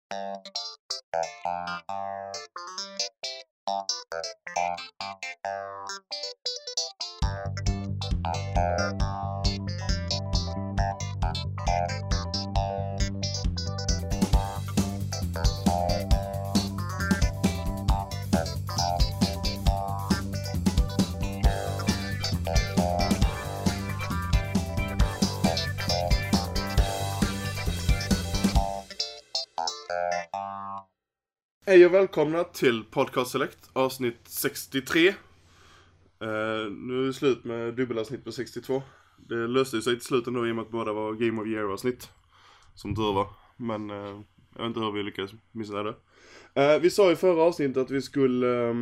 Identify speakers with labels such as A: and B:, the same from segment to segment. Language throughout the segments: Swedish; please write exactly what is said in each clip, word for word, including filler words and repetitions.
A: Hej och välkomna till Podcast Select, avsnitt sextiotre. Uh, nu är det slut med dubbelavsnitt på sextiotvå. Det löste sig till slut ändå i och med att båda var Game of Year-avsnitt. Som tur var. Men uh, jag vet inte hur vi lyckades missa det. Uh, vi sa i förra avsnittet att vi skulle uh,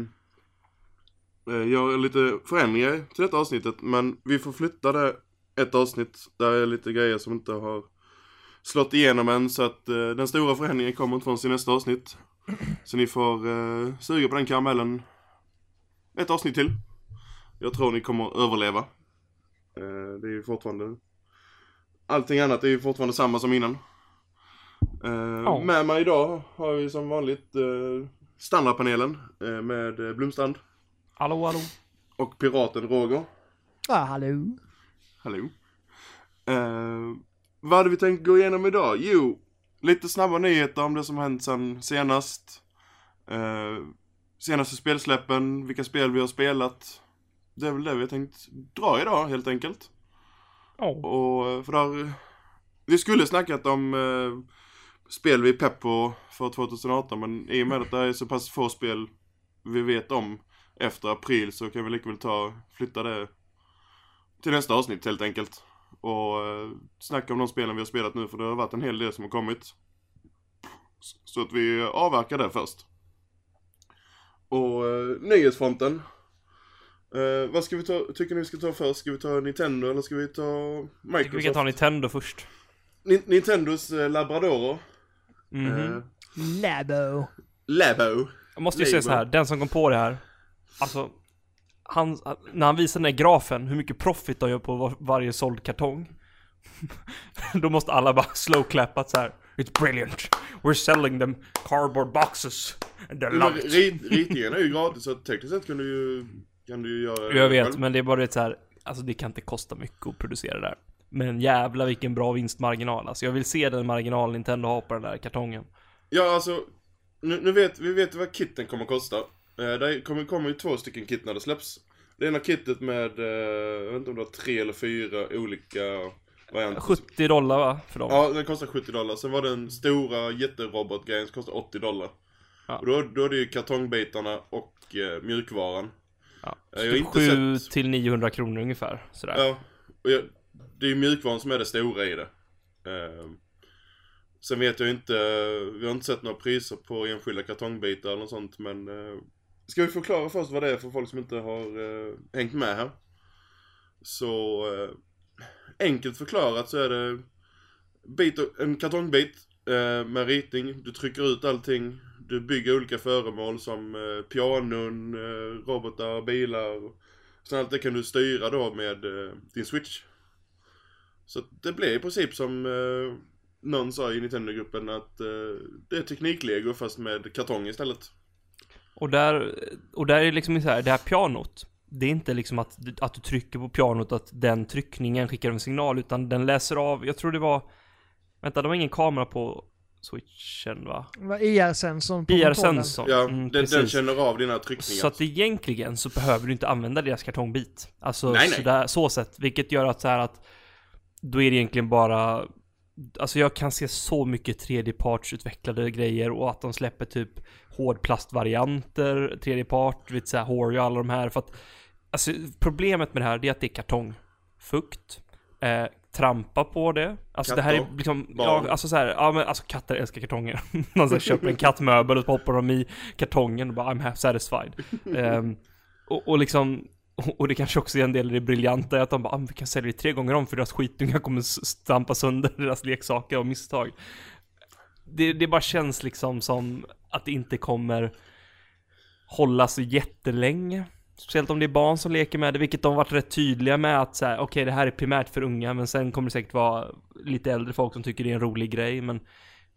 A: uh, göra lite förändringar till detta avsnittet. Men vi får flytta det ett avsnitt. Där är lite grejer som inte har slått igenom än. Så att uh, den stora förändringen kommer inte från sin nästa avsnitt. Så ni får uh, suga på den karamellen ett avsnitt till. Jag tror ni kommer överleva. uh, Det är ju fortfarande allting annat är ju fortfarande samma som innan. uh, oh. Med mig idag har vi som vanligt uh, standardpanelen uh, med uh, Blomstrand.
B: Hallå, hallå.
A: Och piraten Roger.
C: Ja, ah, hallå.
A: Hallå. uh, Vad hade vi tänkt gå igenom idag? Jo, lite snabba nyheter om det som hänt sen senast. Uh, senaste spelsläppen, vilka spel vi har spelat. Det är väl det vi har tänkt dra idag helt enkelt.
B: Oh.
A: Och för där, vi skulle snackat om uh, spel vi är pepp på för tjugoarton. Men i och med att det är så pass få spel vi vet om efter april, så kan vi lika väl ta, flytta det till nästa avsnitt helt enkelt. Och uh, snacka om de spelen vi har spelat nu, för det har varit en hel del som har kommit. Så att vi avverkar det först. Och uh, nyhetsfronten. uh, Vad ska vi ta, tycker ni vi ska ta först? Ska vi ta Nintendo eller ska vi ta Microsoft?
B: Jag vi kan ta Nintendo först.
A: Ni- Nintendos uh, Labradoro.
B: Mm-hmm.
A: uh,
C: Labo.
A: Labo.
B: Jag måste ju säga så här, den som kom på det här, alltså han, när han visar den här grafen, hur mycket profit de gör på var, varje såld kartong, då måste alla bara slow-clappat så här. It's brilliant. We're selling them cardboard boxes. And they love it.
A: Rit, ritningen är ju gratis, så tekniskt sett kan du ju, kan du ju göra.
B: Jag vet, själv. Men det är bara det så här, alltså det kan inte kosta mycket att producera det där. Men jävla vilken bra vinstmarginal. Alltså jag vill se den marginal Nintendo har på den där kartongen.
A: Ja, alltså nu, nu vet vi vet vad kitten kommer att kosta. Eh, det kommer, kommer ju två stycken kit när det släpps. Det ena kittet med, eh, jag vet inte om det var tre eller fyra olika varianter.
B: sjuttio dollar va, för dem?
A: Ja, den kostar sjuttio dollar. Sen var den stora jätterobotgrejen som kostar åttio dollar. Ja. Och då, då är det ju kartongbitarna och eh, mjukvaran.
B: Ja,
A: jag har inte
B: sju
A: sett...
B: till niohundra kronor ungefär, sådär.
A: Ja, och jag, det är ju mjukvaran som är det stora i det. Eh, sen vet jag inte, vi har inte sett några priser på enskilda kartongbitar eller något sånt, men eh, ska vi förklara först vad det är för folk som inte har eh, hängt med här? Så eh, enkelt förklarat så är det bit, en kartongbit eh, med ritning. Du trycker ut allting. Du bygger olika föremål som eh, pianon, eh, robotar, bilar. Så allt det kan du styra då med eh, din Switch. Så det blir i princip som eh, någon sa i Nintendo-gruppen att eh, det är tekniklego fast med kartong istället.
B: Och där, och där är liksom så här, det här pianot, det är inte liksom att, att du trycker på pianot, att den tryckningen skickar en signal, utan den läser av, jag tror det var, vänta, det var ingen kamera på Switchen va?
C: I R-sensorn på
B: I R-sensorn.
A: Ja,
B: mm,
A: den, den känner av dina tryckningar.
B: Så att egentligen så behöver du inte använda deras kartongbit. Alltså
A: nej, nej.
B: Så, där, så sätt, vilket gör att så här att då är det egentligen bara, alltså jag kan se så mycket tredjepartsutvecklade grejer, och att de släpper typ hårdplastvarianter, tredjepart, vet så här, Hori och alla de här, för att alltså problemet med det här är att det är kartong, fukt, eh, trampa på det. Alltså katter, det här är liksom, ja, alltså så här, ja men alltså katter älskar kartonger. Någon så köper en kattmöbel och hoppar dem i kartongen och bara I'm half satisfied. um, och, och liksom, och det kanske också är en del av det briljanta att de bara, ah, vi kan sälja det tre gånger om för deras skitungar kommer stampa sönder deras leksaker av misstag. Det, det bara känns liksom som att det inte kommer hålla sig jättelänge. Speciellt om det är barn som leker med det, vilket de har varit rätt tydliga med att säga, okej, okay, det här är primärt för unga, men sen kommer det säkert vara lite äldre folk som tycker det är en rolig grej, men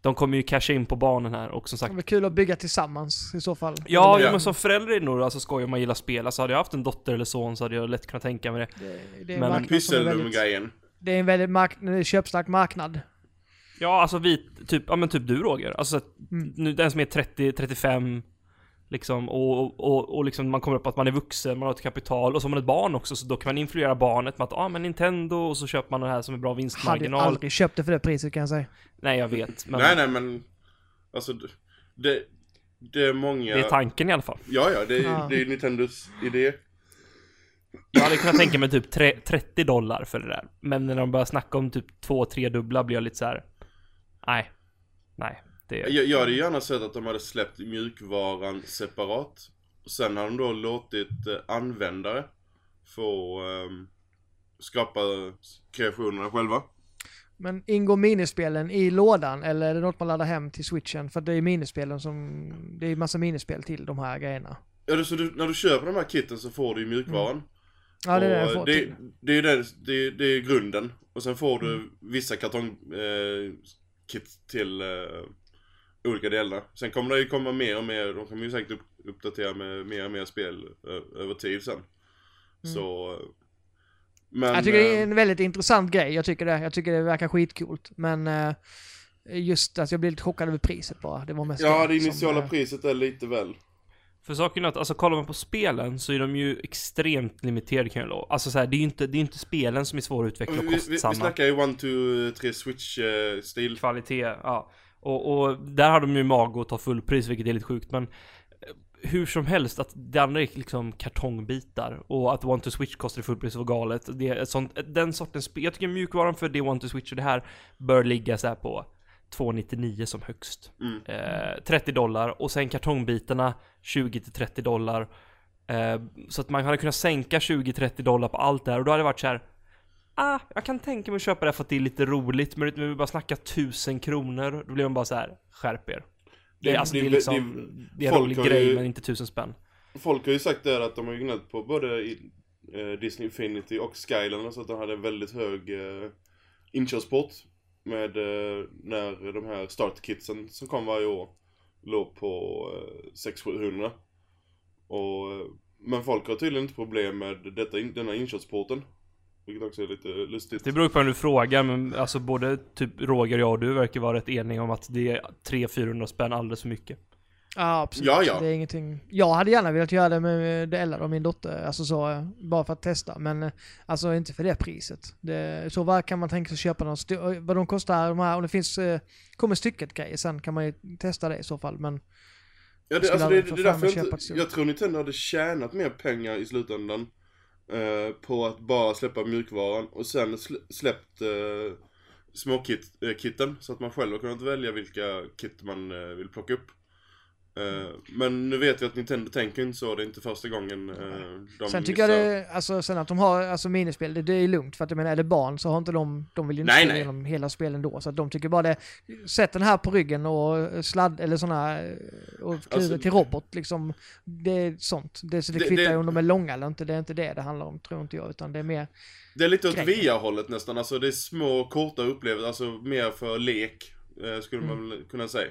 B: de kommer ju casha in på banen här och som sagt.
C: Det är kul att bygga tillsammans i så fall.
B: Ja, ja. Men som förälder är det nog alltså skoj om man gillar spel. Alltså hade jag haft en dotter eller son så hade jag lätt kunnat tänka mig det.
C: Det, det är
B: men
A: pysselrum-grejen.
C: Det är en väldigt mark- köpstark marknad.
B: Ja, alltså vi, typ, ja men typ du Roger. Alltså
C: Mm.
B: nu, den som är trettio trettiofem liksom, och, och, och liksom man kommer upp att man är vuxen, man har ett kapital och så har man ett barn också, så då kan man influera barnet med att ja ah, men Nintendo, och så köper man det här som är bra vinstmarginal.
C: Hade aldrig köpt det för det priset kan jag säga.
B: Nej, jag vet. Men
A: nej, nej, men alltså det, det är många...
B: det är tanken i alla fall.
A: Ja, ja, det är,
C: Ja.
A: det är Nintendos idé.
B: Jag hade kunnat tänka mig typ tre, trettio dollar för det där. Men när de börjar snacka om typ två, tre dubbla blir jag lite så här. Nej, nej. Det...
A: Jag, jag hade gärna sett att de hade släppt mjukvaran separat. Och sen hade de då låtit eh, användare få eh, skapa kreationerna själva.
C: Men ingår minispelen i lådan eller är det något man laddar hem till Switchen? För det är minispelen som... Det är massa minispel till de här grejerna.
A: Ja, det, så du, när du köper de här kitten så får du ju mjukvaran.
C: Mm. Ja, det är det jag
A: Och
C: får
A: det,
C: till.
A: det, är det, det, det är grunden. Och sen får du
C: Mm.
A: vissa kartongkit eh, kit till eh, olika delar. Sen kommer det ju komma mer och mer. De kommer ju säkert upp, uppdatera med mer och mer spel ö, över tid sen.
C: Mm.
A: Så... Men,
C: Jag tycker det är
A: eh,
C: en väldigt intressant grej. Jag tycker det. Jag tycker det verkar skitcoolt. Men eh, just att jag blev lite chockad över priset bara. Det var mest
A: ja, det
C: som,
A: initiala
C: eh,
A: priset är lite väl.
B: För saken är att, alltså kollar man på spelen så är de ju extremt limiterade kan jag lova. Alltså så här, det är ju inte, det är inte spelen som är svåra att utveckla och
A: Vi, vi, vi
B: kostsamma.
A: snackar ju one, two, three Switch-stil.
B: Kvalitet, ja. Och, och där har de ju mag att ta fullpris, vilket är lite sjukt. Men hur som helst, att det andra är liksom kartongbitar. Och att one to switch kostar fullpris var galet. Det är ett sånt, den sortens spel. Jag tycker mjukvaran för det one to switch och det här bör ligga så här på två nittionio som högst.
A: Mm.
B: Eh, trettio dollar. Och sen kartongbitarna tjugo till trettio dollar. Eh, så att man hade kunnat sänka tjugo till trettio dollar på allt det här. Och då hade det varit så här. Ah, jag kan tänka mig att köpa det för att det är lite roligt. Men vi bara snacka tusen kronor. Då blir man bara så här, skärp er. Det,
A: Det-
B: alltså,
A: det-
B: det är liksom,
A: det-
B: det är en
A: folk
B: rolig
A: har
B: grej
A: ju-
B: men inte tusen spänn.
A: Folk har ju sagt det att de har ju gnällt på både i, eh, Disney Infinity och Skyline, så att de hade en väldigt hög eh, inkörsport med eh, när de här startkitsen som kom varje år låg på eh, sex till sjuhundra. Och, eh, men folk har tydligen inte problem med detta, in, denna inkörsporten. Vilket också är lite lustigt.
B: Det beror på vem du frågar, men alltså både typ Roger, jag och du verkar vara rätt eniga om att det är tre till fyrahundra spänn alldeles för mycket.
C: Ja, absolut.
A: Ja, ja.
C: Det är ingenting. Jag hade gärna velat göra det med Della och min dotter, alltså så, eh, bara för att testa, men eh, alltså inte för det priset. Det, så vad kan man tänka sig köpa någon styr- vad de kostar, de här, om det finns, eh, kommer stycket grejer, sen kan man ju testa det i så fall, men
A: Ja,
C: Jag
A: det,
C: skulle
A: alltså det,
C: aldrig
A: det
C: få
A: är
C: fram
A: därför
C: och
A: jag,
C: köpa
A: inte,
C: ett stort.
A: jag tror Nintendo hade tjänat mer pengar i slutändan eh, på att bara släppa mjukvaran och sen sl släppt eh, småkitten eh, kitten, så att man själv har kunnat välja vilka kit man eh, vill plocka upp. Eh, men nu vet vi att Nintendo tänker inte så, det är inte första gången eh, de
C: sen tycker jag
A: missar.
C: det, alltså sen att de har alltså minispel, det, det är lugnt, för att jag menar, är det barn så har inte de, de vill ju inte
A: Nej,
C: spela
A: nej.
C: igenom hela spelen då, så att de tycker bara det, sätt den här på ryggen och sladd, eller såna, och kliver
A: Alltså,
C: till robot, liksom, det är sånt. Det, så det
A: Det-
C: kvittar
A: det-
C: ju om de är långa eller inte, det är inte det det handlar om, tror inte jag, utan det är mer,
A: Det är lite åt
C: grejer.
A: V R-hållet nästan, alltså det är små korta upplevelser, alltså mer för lek eh, skulle man väl kunna säga.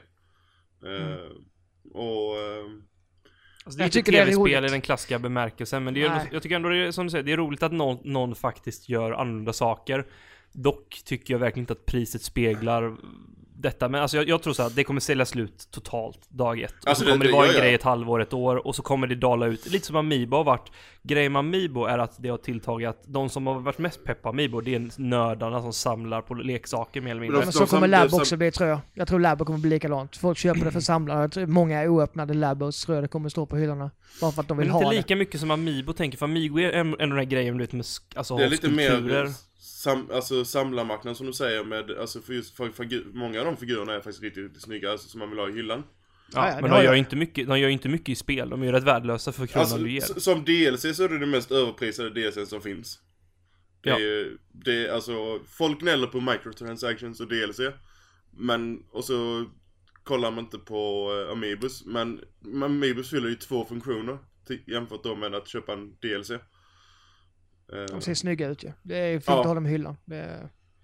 A: Eh, Och eh,
B: Alltså det är
C: Jag
B: inte
C: tycker det är
B: tv-spel i
C: roligt.
B: den klassiska bemärkelsen, men det är ändå,
C: Nej.
B: jag tycker ändå det är, som du säger, det är roligt att någon, någon faktiskt gör annorlunda saker. Dock tycker jag verkligen inte att priset speglar detta, men alltså jag, jag tror så att det kommer sälja slut totalt dag ett. Och
A: Alltså
B: så
A: det-
B: kommer det,
A: det-
B: vara
A: ja,
B: en
A: ja.
B: grej ett halvår, ett år, och så kommer det dala ut. Lite som Amiibo har varit. Grejen med Amiibo är att det har tilltagit att de som har varit mest pepp på Amiibo, det är nördarna som samlar på leksaker mer eller mindre.
A: Men
C: men
A: de
C: så kommer
A: sam-
C: Lab
A: sam-
C: också bli, tror jag. Jag tror Lab kommer bli likadant. Folk köper det för samlare. Jag tror många oöppnade Labos tror jag det kommer stå på hyllorna. Bara för att de vill
B: Men
C: ha
B: inte
C: det.
B: lika mycket som Amiibo tänker, för Amiibo är en, en av de här grejerna du vet, med sk- alltså,
A: det är
B: ha
A: lite
B: skulpturer.
A: mer sam, alltså samlarmarknaden som du säger med, alltså för just för, för, många av de figurerna är faktiskt riktigt, riktigt snygga, alltså, som man vill ha i hyllan.
B: Ja,
C: Ja, ja, det
B: men
C: har
B: de gör
C: jag.
B: ju inte mycket, de gör ju inte mycket i spel. De är ju rätt värdelösa för kronan
A: Alltså,
B: du ger.
A: s- som D L C så är det det mest överprisade D L C som finns. Det
B: Ja.
A: är ju, det är alltså, folk gnäller på microtransactions och D L C. Men, och så kollar man inte på uh, Amiibos. Men Amiibos fyller ju två funktioner till, jämfört då med att köpa en D L C. Eh,
C: De ser snygga ut ju. Det är fint
A: Ja.
C: att ha dem i hyllan. Det är...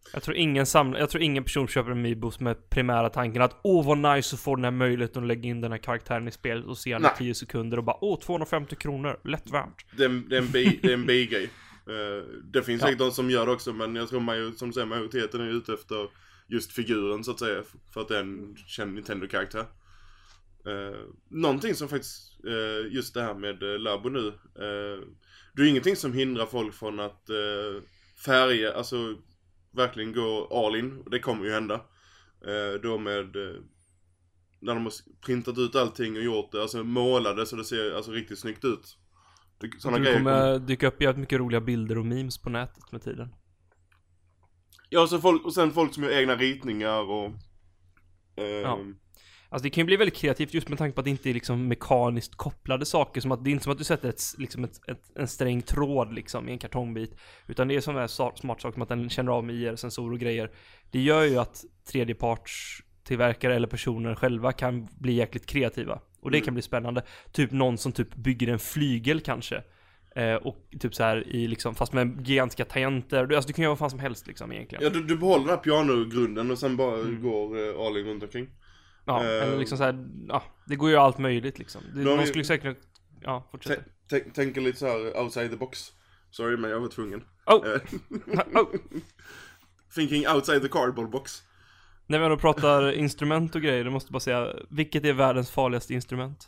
B: Jag tror ingen samlar, jag tror ingen person köper en Amiibos med primära tanken att åh vad nice att få den här möjligheten att lägga in den här karaktären i spelet och se den i tio sekunder och bara åh tvåhundrafemtio kronor, lätt värt.
A: Det är, det är en bi, det är en bi-grej. Uh, det finns
B: ja.
A: säkert de som gör det också, men jag tror man, som du säger, majoriteten är ute efter just figuren så att säga, för att det är en känd Nintendo-karaktär. Uh, någonting som faktiskt, uh, just det här med uh, Labo nu, uh, det är ingenting som hindrar folk från att uh, färga, alltså verkligen gå all in, och det kommer ju hända. Uh, då med, uh, när de har printat ut allting och gjort det, alltså målade så det ser alltså riktigt snyggt ut.
B: Det, såna grejer kommer kom... dyka upp jävligt mycket roliga bilder och memes på nätet med tiden.
A: Ja, så folk, och sen folk som gör egna ritningar och... Eh...
B: Ja. Alltså det kan ju bli väldigt kreativt just med tanke på att det inte är liksom mekaniskt kopplade saker. Som att det är inte som att du sätter ett, liksom ett, ett, en sträng tråd liksom i en kartongbit. Utan det är sådana här smart saker som att den känner av med I R-sensorer och grejer. Det gör ju att tredjeparts tillverkare eller personer själva kan bli jäkligt kreativa. Och det mm. kan bli spännande. Typ någon som typ bygger en flygel kanske. Eh, och typ så här i liksom, fast med gigantiska tangenter. Du, alltså du kan göra vad fan som helst liksom egentligen.
A: Ja, du, du behåller den här pianogrunden och sen bara mm. går uh, all in runt omkring.
B: Ja, uh, eller liksom så här, ja, det går ju allt möjligt liksom. Det, någon vi, skulle säkert, ja, fortsätta.
A: Tänker lite så här outside the box. Sorry, men jag var tvungen.
B: Oh. oh.
A: Thinking outside the cardboard box.
B: När vi ändå pratar instrument och grejer, du måste bara säga, vilket är världens farligaste instrument?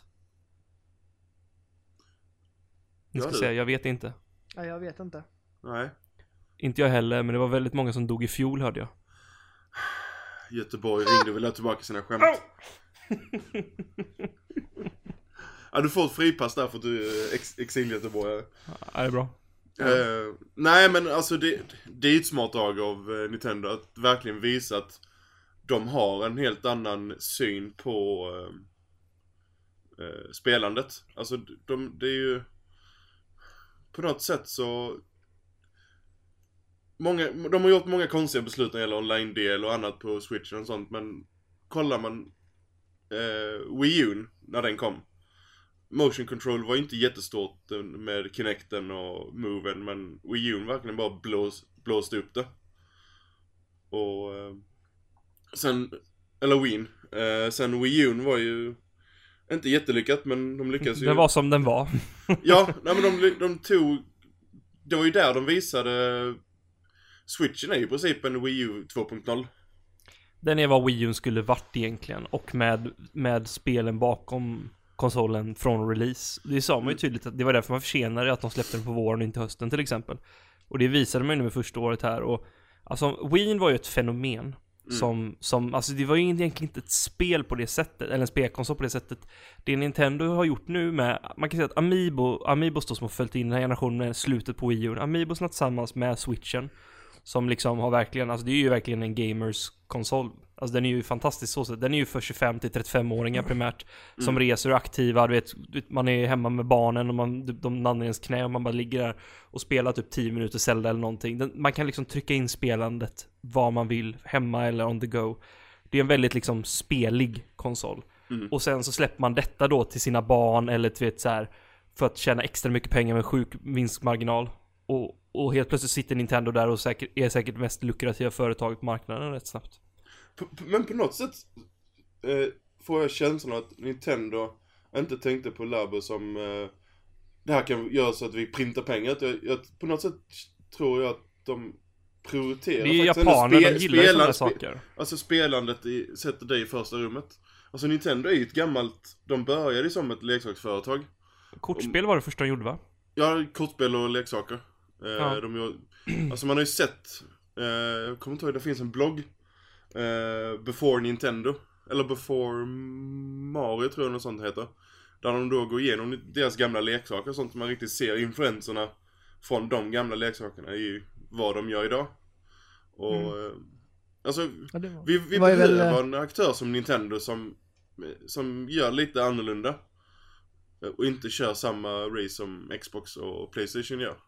B: Ni ska säga, jag vet inte.
C: Ja, jag vet inte.
A: Nej.
B: Inte jag heller, men det var väldigt många som dog i fjol, hörde jag.
A: Göteborg ringde och ville ha tillbaka sina skämt. Oh! Ja, du får ett fripass där för att du är ex- exil-göteborgare.
B: Ja, det är bra.
A: Uh, nej, men alltså det, det är ett smart drag av uh, Nintendo att verkligen visa att de har en helt annan syn på uh, uh, spelandet. Alltså de, det är ju på något sätt så många, de har gjort många konstiga beslut när det gäller online-del och annat på Switch och sånt, men kollar man uh, Wii U när den kom, motion control var inte jättestort med Kinecten och Moven, men Wii U verkligen bara blås, blåste upp det. Och uh, sen, eller Wii uh, sen Wii U var ju inte jättelyckat, men de lyckades ju.
B: Den var som den var.
A: Ja, nej, men de, de tog, det var ju där de visade Switchen är ju i princip en Wii U två punkt noll.
B: Den är vad Wii U skulle varit egentligen, och med, med spelen bakom konsolen från release. Det sa man ju tydligt att det var därför man försenade att de släppte den på våren och inte hösten till exempel. Och det visade man ju nu med första året här. Och alltså Wii var ju ett fenomen. Mm. Som, som, alltså det var ju egentligen inte ett spel på det sättet, eller en spelkonsol på det sättet. Det Nintendo har gjort nu med, man kan säga att Amiibo, Amiibos då som har följt in den här generationen med slutet på Wii U. Amiibos tillsammans med Switchen. Som liksom har verkligen, alltså det är ju verkligen en gamers konsol. Alltså den är ju fantastisk så sätt. Den är ju för tjugofem till trettiofem-åringar primärt. Som mm. reser och är aktiva, du vet, man är hemma med barnen och man, de landar i ens knä och man bara ligger där och spelar typ tio minuter Zelda eller någonting. Den, man kan liksom trycka in spelandet var man vill, hemma eller on the go. Det är en väldigt liksom spelig konsol. Mm. Och sen så släpper man detta då till sina barn eller du vet så här, för att tjäna extra mycket pengar med sjuk vinstmarginal. Och, och helt plötsligt sitter Nintendo där och säkert, är säkert mest lukrativa företaget på marknaden rätt snabbt.
A: Men på något sätt eh, får jag känslan att Nintendo inte tänkte på Labo som eh, det här kan göra så att vi printar pengar. Jag, jag, på något sätt tror jag att de prioriterar.
B: Det är japaner, spe, de gillar spelan, sådana saker.
A: Alltså spelandet i, sätter dig i första rummet. Alltså Nintendo är ju ett gammalt, de började som ett leksaksföretag.
B: Kortspel var det första de gjorde, va?
A: Ja, kortspel och leksaker. Eh,
B: ja.
A: de gör, alltså man har ju sett, eh, jag kommer inte ihåg, det finns en blogg. Uh, Before Nintendo eller Before Mario tror jag något sånt heter, där de då går igenom deras gamla leksaker, sånt man riktigt ser influenserna från de gamla leksakerna i vad de gör idag. Och mm. uh, alltså ja, var, vi, vi behöver väl en aktör som Nintendo som, som gör lite annorlunda och inte kör samma race som Xbox och PlayStation gör.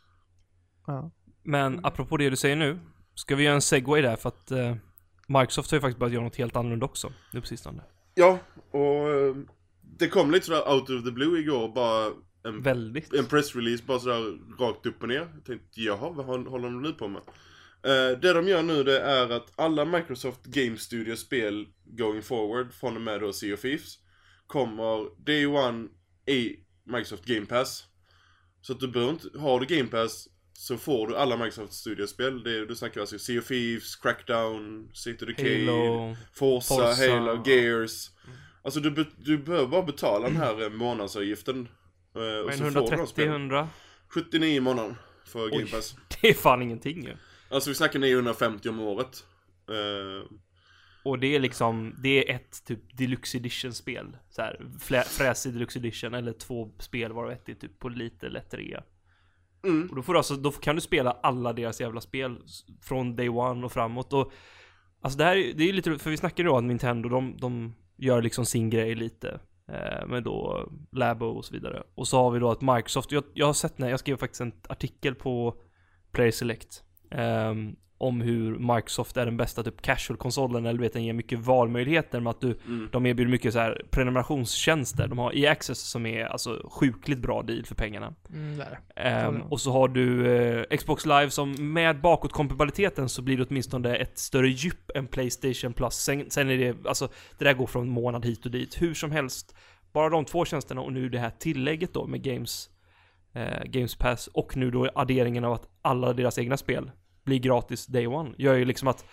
B: Ja. Men apropå det du säger nu, ska vi göra en segway där, för att uh... Microsoft har ju faktiskt börjat göra något helt annorlunda också nu på sistone.
A: Ja, och uh, det kom lite sådär out of the blue igår, bara en,
B: Väldigt.
A: en pressrelease bara sådär rakt upp och ner. Jag tänkte, jaha, vad håller de nu på med? Uh, det de gör nu det är att alla Microsoft Game Studio-spel going forward från och med då Sea of Thieves kommer day one i Microsoft Game Pass. Så att du behöver inte, har du Game Pass så får du alla Microsoft Studio-spel. Det är, du snackar alltså Sea of Thieves, Crackdown, City of Decay,
B: Halo,
A: Forza,
B: Forza,
A: Halo, Gears. Alltså du, du behöver bara betala den här månadsavgiften. Uh, och så
B: hundratrettio
A: får du
B: hundra
A: sjuttionio i månaden för Game Pass.
B: Det är fan ingenting ju.
A: Alltså vi snackar niohundrafemtio om året. Uh,
B: och det är liksom, det är ett typ Deluxe Edition-spel. Så här, fräsig Deluxe Edition, eller två spel var ett är typ på lite lättare.
A: Mm.
B: Och då får du alltså, då kan du spela alla deras jävla spel från day one och framåt. Och alltså det här, det är lite, för vi snackar ju då att Nintendo, de, de gör liksom sin grej lite. Eh, med då Labo och så vidare. Och så har vi då att Microsoft, jag, jag har sett när jag skrev faktiskt en artikel på Player Select. Eh, om hur Microsoft är den bästa typ casual-konsolen, eller vet den ger mycket valmöjligheter med att du, mm. de erbjuder mycket så här prenumerationstjänster. De har E A Access som är alltså sjukligt bra deal för pengarna.
C: Mm,
B: um, och så har du uh, Xbox Live som med bakåtkompatibiliteten så blir det åtminstone ett större djup än PlayStation Plus. Sen, sen är det, alltså det där går från månad hit och dit. Hur som helst, bara de två tjänsterna och nu det här tillägget då med Games, uh, Games Pass och nu då adderingen av att alla deras egna spel blir gratis day one. Gör ju liksom att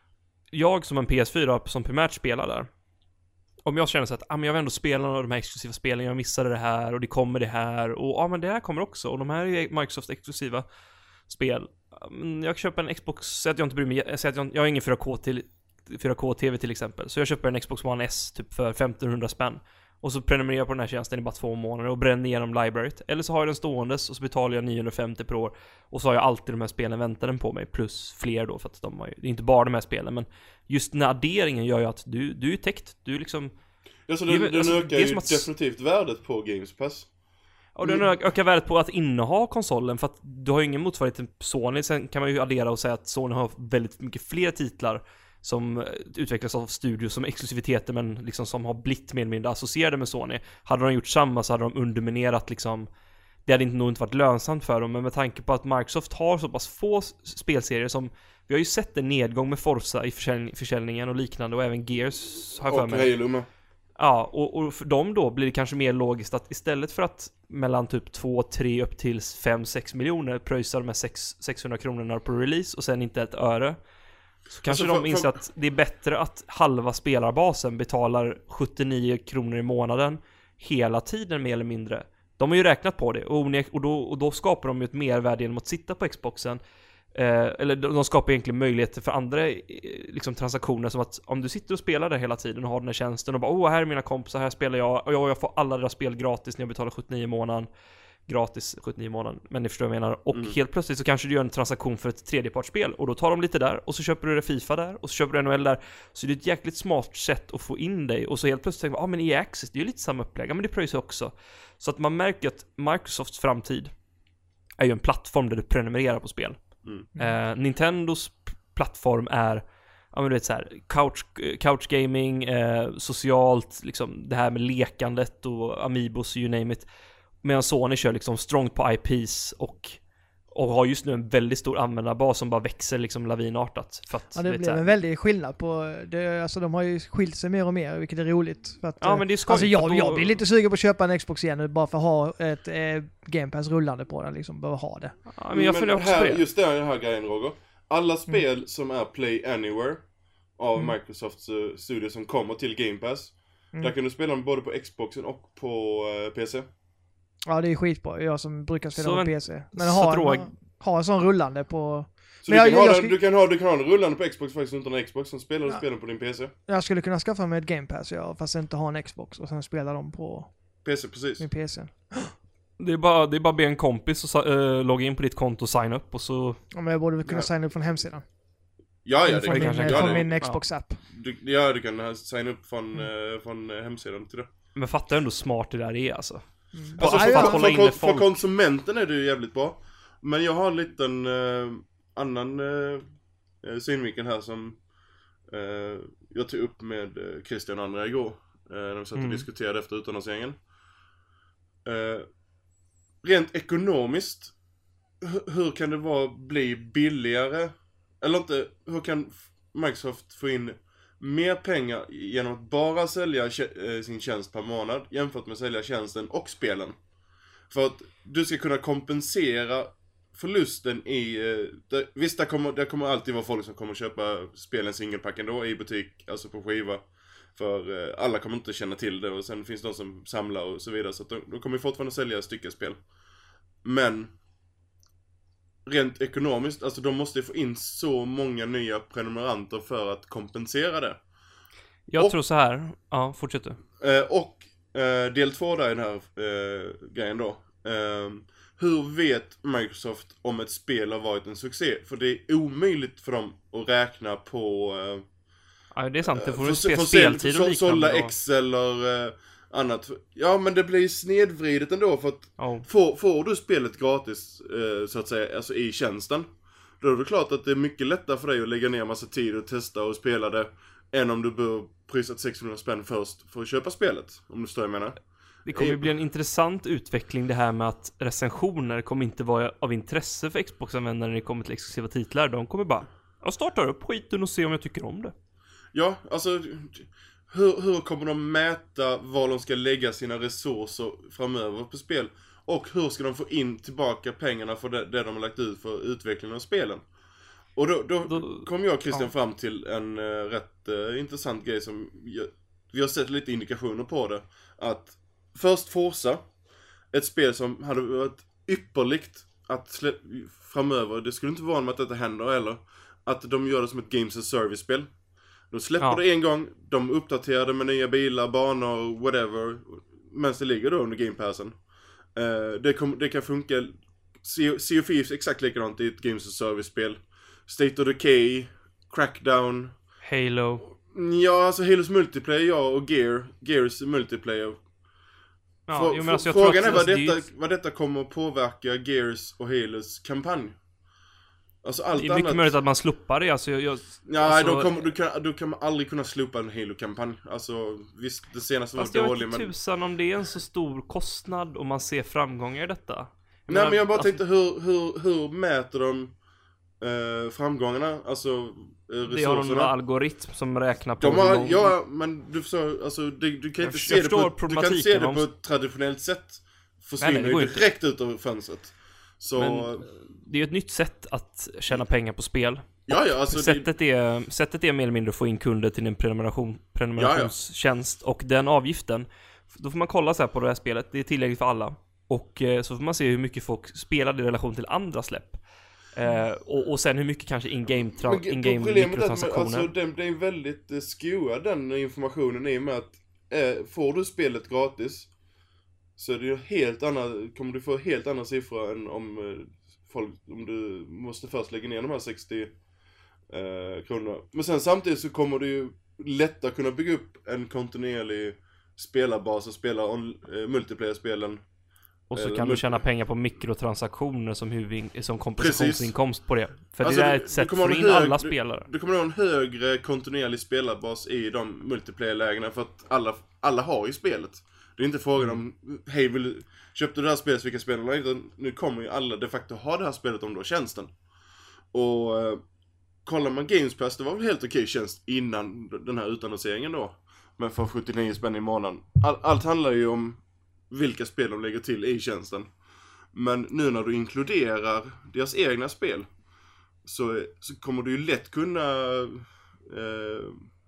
B: jag som en P S fyra som primärt spelar där, om jag känner så att ah, men jag vill ändå spela några av de här exklusiva spelen, jag missade det här och det kommer det här och ja ah, men det här kommer också och de här är Microsoft exklusiva spel. Jag köper en Xbox, så att jag inte bryr mig, så att jag, jag har ingen fyra K till fyra K-tv till exempel, så jag köper en Xbox One S typ för femtonhundra spänn. Och så prenumererar jag på den här tjänsten i bara två månader och bränner igenom libraryt. Eller så har jag den ståendes och så betalar jag niohundrafemtio per år. Och så har jag alltid de här spelen väntade på mig. Plus fler då, för att de har ju, det är inte bara de här spelen. Men just den här adderingen gör ju att du, du är täckt. Du är liksom...
A: Ja, så den,
B: det,
A: den
B: alltså,
A: ökar ju att... definitivt värdet på Games Pass.
B: Och den ökar värdet på att inneha konsolen. För att du har ju ingen motsvarighet till Sony. Sen kan man ju addera och säga att Sony har väldigt mycket fler titlar som utvecklas av studios som exklusiviteter, men liksom som har blivit mer eller mindre associerade med Sony. Hade de gjort samma så hade de underminerat liksom, det hade inte nog inte varit lönsamt för dem, men med tanke på att Microsoft har så pass få spelserier som, vi har ju sett en nedgång med Forza i försäljning, försäljningen och liknande, och även Gears har jag för mig.
A: Och Halo med.
B: Ja, och, och för dem då blir det kanske mer logiskt att istället för att mellan typ två, tre upp till fem, sex miljoner pröjsar de här sexhundra kronorna på release och sen inte ett öre. Så kanske alltså för, de inser för... att det är bättre att halva spelarbasen betalar sjuttionio kronor i månaden hela tiden mer eller mindre. De har ju räknat på det och, och, då, och då skapar de ju ett mervärde genom att sitta på Xboxen. Eh, eller de skapar egentligen möjligheter för andra eh, liksom transaktioner, som att om du sitter och spelar där hela tiden och har den här tjänsten och bara åh, här är mina kompisar, här spelar jag och jag, jag får alla deras spel gratis när jag betalar sjuttionio i månaden. Gratis sjuttionio i månaden, men ni förstår vad jag menar. Och mm. helt plötsligt så kanske du gör en transaktion för ett tredjepartsspel och då tar de lite där och så köper du det FIFA där och så köper du N H L där. Så det är ett jäkligt smart sätt att få in dig och så helt plötsligt tänker man, ja ah, men E A Access, det är ju lite samma upplägg, ja, men det pröjs också. Så att man märker att Microsofts framtid är ju en plattform där du prenumererar på spel. Mm. Eh, Nintendos plattform är, ja men du vet så här, couch, couch gaming, eh, socialt, liksom det här med lekandet och Amiibos, you name it. Medan Sony kör liksom strong på I Ps och, och har just nu en väldigt stor användarbas som bara växer liksom lavinartat. För att,
C: ja, det blir en väldig skillnad på det, alltså de har ju skilt sig mer och mer, vilket är roligt. För att,
B: ja, men det är skoj,
C: alltså jag,
B: då...
C: jag blir lite sugen på att köpa en Xbox igen nu, bara för att ha ett eh, Game Pass rullande på den, liksom, bara ha det.
B: Ja, men jag följer också
A: här,
B: på det.
A: Just det här, här grejen, Roger. Alla spel mm. som är Play Anywhere av mm. Microsofts uh, studio som kommer till Game Pass, mm. där kan du spela dem både på Xboxen och på uh, P C.
C: Ja, det är skitbra. Jag som brukar spela så på P C. Men
B: ha,
C: ha, en, ha en sån rullande på...
A: Så du,
C: jag,
A: kan
C: jag,
A: ha
C: jag
A: den,
C: sk...
A: du, kan ha, du kan ha den rullande på Xbox faktiskt utan en Xbox, som spelar du
C: ja.
A: spelen på din P C.
C: Jag skulle kunna skaffa mig ett Game Pass, ja, fast inte ha en Xbox och sen spela dem på
A: P C, precis.
C: min P C.
B: Det är bara det är bara be en kompis och uh, logga in på ditt konto och signa upp och så...
C: Ja, men jag borde väl kunna
A: ja.
C: signa upp från hemsidan.
A: Ja, ja, det
C: från
A: kan
C: min,
A: jag.
C: Från
A: ja,
C: min Xbox-app.
A: Du, ja, du kan signa upp från, mm. uh, från uh, hemsidan till det.
B: Men fattar ändå smart det där är alltså.
C: Mm.
A: Alltså,
C: för,
A: för,
C: ja,
A: för, för, för konsumenten är det ju jävligt bra. Men jag har en liten uh, annan uh, synvinkel här som uh, jag tog upp med uh, Christian och andra igår. Uh, när vi satt och mm. diskuterade efter utannonseringen. Uh, rent ekonomiskt, h- hur kan det vara bli billigare eller inte, hur kan Microsoft få in mer pengar genom att bara sälja sin tjänst per månad jämfört med att sälja tjänsten och spelen? För att du ska kunna kompensera förlusten i... Det, visst, det kommer, det kommer alltid vara folk som kommer köpa spelen singlepack ändå i butik, alltså på skiva. För eh, alla kommer inte känna till det, och sen finns det de som samlar och så vidare. Så att de, de kommer fortfarande sälja styckespel. Men rent ekonomiskt, alltså de måste få in så många nya prenumeranter för att kompensera det.
B: Jag
A: och,
B: tror så här. Ja, fortsätt du.
A: Eh, och eh, del två där i den här eh, grejen då. Eh, hur vet Microsoft om ett spel har varit en succé? För det är omöjligt för dem att räkna på... Eh,
B: ja, det är sant. Det får
A: för,
B: spel,
A: för,
B: speltid och
A: för,
B: liknande.
A: Sålla X eller eh, annat. Ja, men det blir snedvridet ändå. För att
B: oh.
A: får, får du spelet gratis, eh, så att säga, alltså i tjänsten, då är det klart att det är mycket lättare för dig att lägga ner massa tid och testa och spela det, än om du bör prysat sexhundra spänn först för att köpa spelet. Om du står jag menar.
B: Det kommer ju bli en intressant utveckling det här med att recensioner kommer inte vara av intresse för Xbox-användare när det kommer till exklusiva titlar. De kommer bara, jag startar upp skiten och ser om jag tycker om det.
A: Ja, alltså hur, hur kommer de mäta var de ska lägga sina resurser framöver på spel? Och hur ska de få in tillbaka pengarna för det, det de har lagt ut för utvecklingen av spelen? Och då, då, då kom jag och Christian ja. fram till en uh, rätt uh, intressant grej som jag, vi har sett lite indikationer på det. Att först Forza, ett spel som hade varit ypperligt att slä- framöver, det skulle inte vara med att detta händer eller att de gör det som ett Games as Service-spel. De släpper ja. det en gång, de uppdaterar det med nya bilar, banor, whatever, medan det ligger då under Game Passen. Uh, det, kom, det kan funka, Sea of Thieves exakt likadant i ett Games as Service-spel. State of Decay, Crackdown,
B: Halo.
A: Ja, alltså Halos multiplayer, ja, och Gear, Gears multiplayer.
B: Ja,
A: Frå-
B: jo, men alltså, jag
A: frågan
B: tror att,
A: är vad,
B: alltså,
A: detta,
B: det är...
A: vad detta kommer att påverka Gears och Halos kampanj. Alltså allt
B: det är mycket
A: annat...
B: möjligt att man slopar det, alltså, jag, jag,
A: Ja,
B: alltså...
A: då kommer, du, kan, du kan aldrig kunna slopa en Halo-kampanj. Alltså, visst, det senaste var
B: fast jag
A: dålig,
B: vet
A: men...
B: tusan om det är en så stor kostnad om man ser framgångar i detta. Jag
A: Nej,
B: menar,
A: men jag bara
B: alltså...
A: tänkte, hur, hur, hur mäter de eh, framgångarna? Alltså, eh, resurserna?
B: Det har någon algoritm som räknar på...
A: De har,
B: någon...
A: Ja, men du förstår, alltså, det, du kan inte
B: jag
A: se det på, du kan se det
B: om...
A: på ett traditionellt sätt. Försvinner
B: nej, nej,
A: ju direkt ut ur fönstret. Så...
B: Men det är ju ett nytt sätt att tjäna pengar på spel.
A: Ja, ja, alltså
B: sättet,
A: det...
B: är, sättet är mer eller mindre att få in kunder till en prenumeration, prenumerationstjänst. Ja, ja. Och den avgiften, då får man kolla så här på det här spelet. Det är tillgängligt för alla. Och eh, så får man se hur mycket folk spelar i relation till andra släpp. Eh, och, och sen hur mycket kanske in-game, tra- in-game mikrotransaktioner.
A: Alltså, det, det är väldigt eh, skruvad den informationen i och med att eh, får du spelet gratis så är det ju helt annan, kommer du få helt andra siffror än om eh, folk, om du måste först lägga ner de här sextio eh, kronorna. Men sen samtidigt så kommer du ju lättare kunna bygga upp en kontinuerlig spelarbas och spela on, eh, multiplayer-spelen.
B: Och så
A: eller,
B: kan
A: multi-
B: du tjäna pengar på mikrotransaktioner som, huvud, som kompensationsinkomst på det. För
A: alltså,
B: det är
A: du,
B: ett sätt
A: för
B: för in
A: hög,
B: alla spelare.
A: Du, du kommer ha en högre kontinuerlig spelarbas i de multiplayer-lägena för att alla, alla har ju spelet. Det är inte frågan om, hej, vill, köpte du det här spelet så vi kan spela, utan nu kommer ju alla de facto ha det här spelet om du har tjänsten. Och eh, kollar man Games Pass, det var väl helt okej tjänst innan den här utannonseringen då. Men för sjuttionio spänn i månaden. All, allt handlar ju om vilka spel de lägger till i tjänsten. Men nu när du inkluderar deras egna spel så, så kommer du ju lätt kunna eh,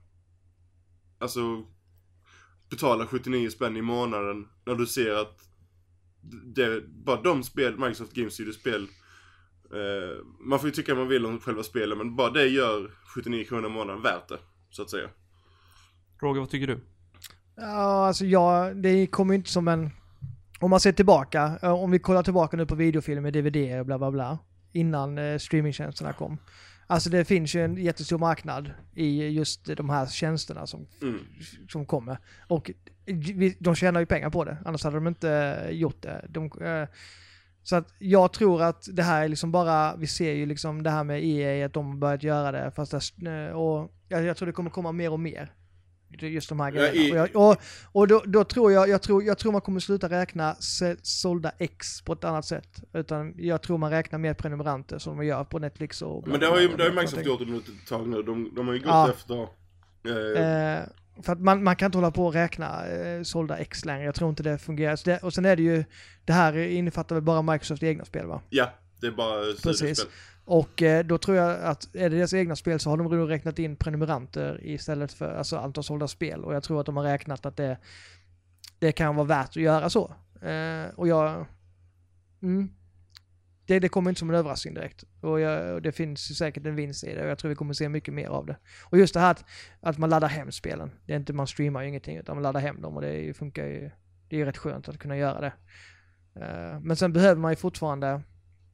A: alltså betala sjuttionio spänn i månaden när du ser att det, bara de spel, Microsoft Game Studios-spel, eh, man får ju tycka man vill om själva spelen, men bara det gör sjuttionio kronor i månaden värt det, så att säga.
B: Roger, vad tycker du?
C: Ja, alltså jag, det kommer ju inte som en... Om man ser tillbaka, om vi kollar tillbaka nu på videofilmer, D V D och bla bla bla, innan eh, streamingtjänsterna kom. Alltså det finns ju en jättestor marknad i just de här tjänsterna som, mm. som kommer. Och de tjänar ju pengar på det, annars hade de inte gjort det. De, eh, så att jag tror att det här är liksom bara, vi ser ju liksom det här med E A, att de har börjat göra det, fast det, och jag, jag tror det kommer komma mer och mer. just de här
A: Ja,
C: grejerna.
A: i...
C: Och, jag, och, och då, då tror jag, jag tror, jag tror man kommer sluta räkna sålda X på ett annat sätt. Utan jag tror man räknar mer prenumeranter som man gör på Netflix och...
A: Men det har ju, det har ju Microsoft gjort under ett tag nu. De, de har ju gått
C: ja.
A: efter...
C: Eh... Eh, för att man, man kan inte hålla på och räkna eh, sålda X längre. Jag tror inte det fungerar. Så det, och sen är det ju, det här innefattar väl bara Microsofts egna spel, va?
A: Ja, det är bara
C: precis. Och eh, då tror jag att är det deras egna spel så har de redan räknat in prenumeranter istället för alltså antal sålda spel. Och jag tror att de har räknat att det, det kan vara värt att göra så. Eh, och jag... Mm, det, det kommer inte som en överraskning direkt. Och, jag, och det finns säkert en vinst i det. Och jag tror vi kommer se mycket mer av det. Och just det här att, att man laddar hem spelen. Det är inte, man streamar ju ingenting utan man laddar hem dem. Och det funkar ju... Det är ju rätt skönt att kunna göra det. Uh, men sen behöver man ju fortfarande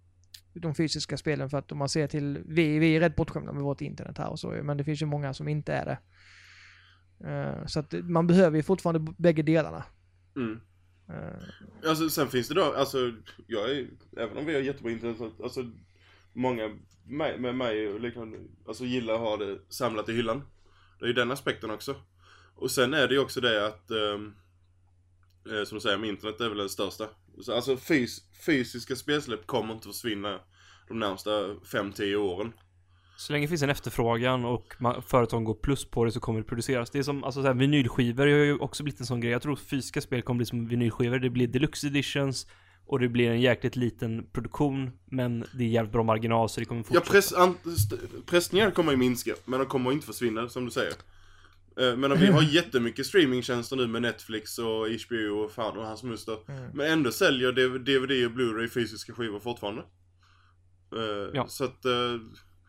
C: de fysiska spelen för att om man ser till... Vi, vi är rätt bortskämda med vårt internet här och så. Men det finns ju många som inte är det. Uh, så att man behöver ju fortfarande bägge delarna.
A: Mm. Uh, alltså sen finns det då, alltså jag är, även om vi har jättebra internet, alltså många med, med mig liksom, alltså gillar att ha det samlat i hyllan. Det är ju den aspekten också. Och sen är det ju också det att um, eh, som du säger, med internet är väl den största. Så, alltså fys, fysiska spelsläpp kommer inte försvinna de närmsta fem till tio åren.
B: Så länge det finns en efterfrågan och man, företagen går plus på det så kommer det produceras. Det är som alltså, så här, vinylskivor har ju också blivit en sån grej. Jag tror fysiska spel kommer bli som vinylskivor. Det blir deluxe editions och det blir en jäkligt liten produktion. Men det är jävligt bra marginal så det kommer fortsätta.
A: Ja, press, an, st- pressningar kommer ju minska. Men de kommer inte försvinna som du säger. uh, Men vi har jättemycket streamingtjänster nu med Netflix och H B O och fan och hans muster. Mm. Men ändå säljer D V D och Blu-ray fysiska skivor fortfarande. uh, ja. Så att... Uh,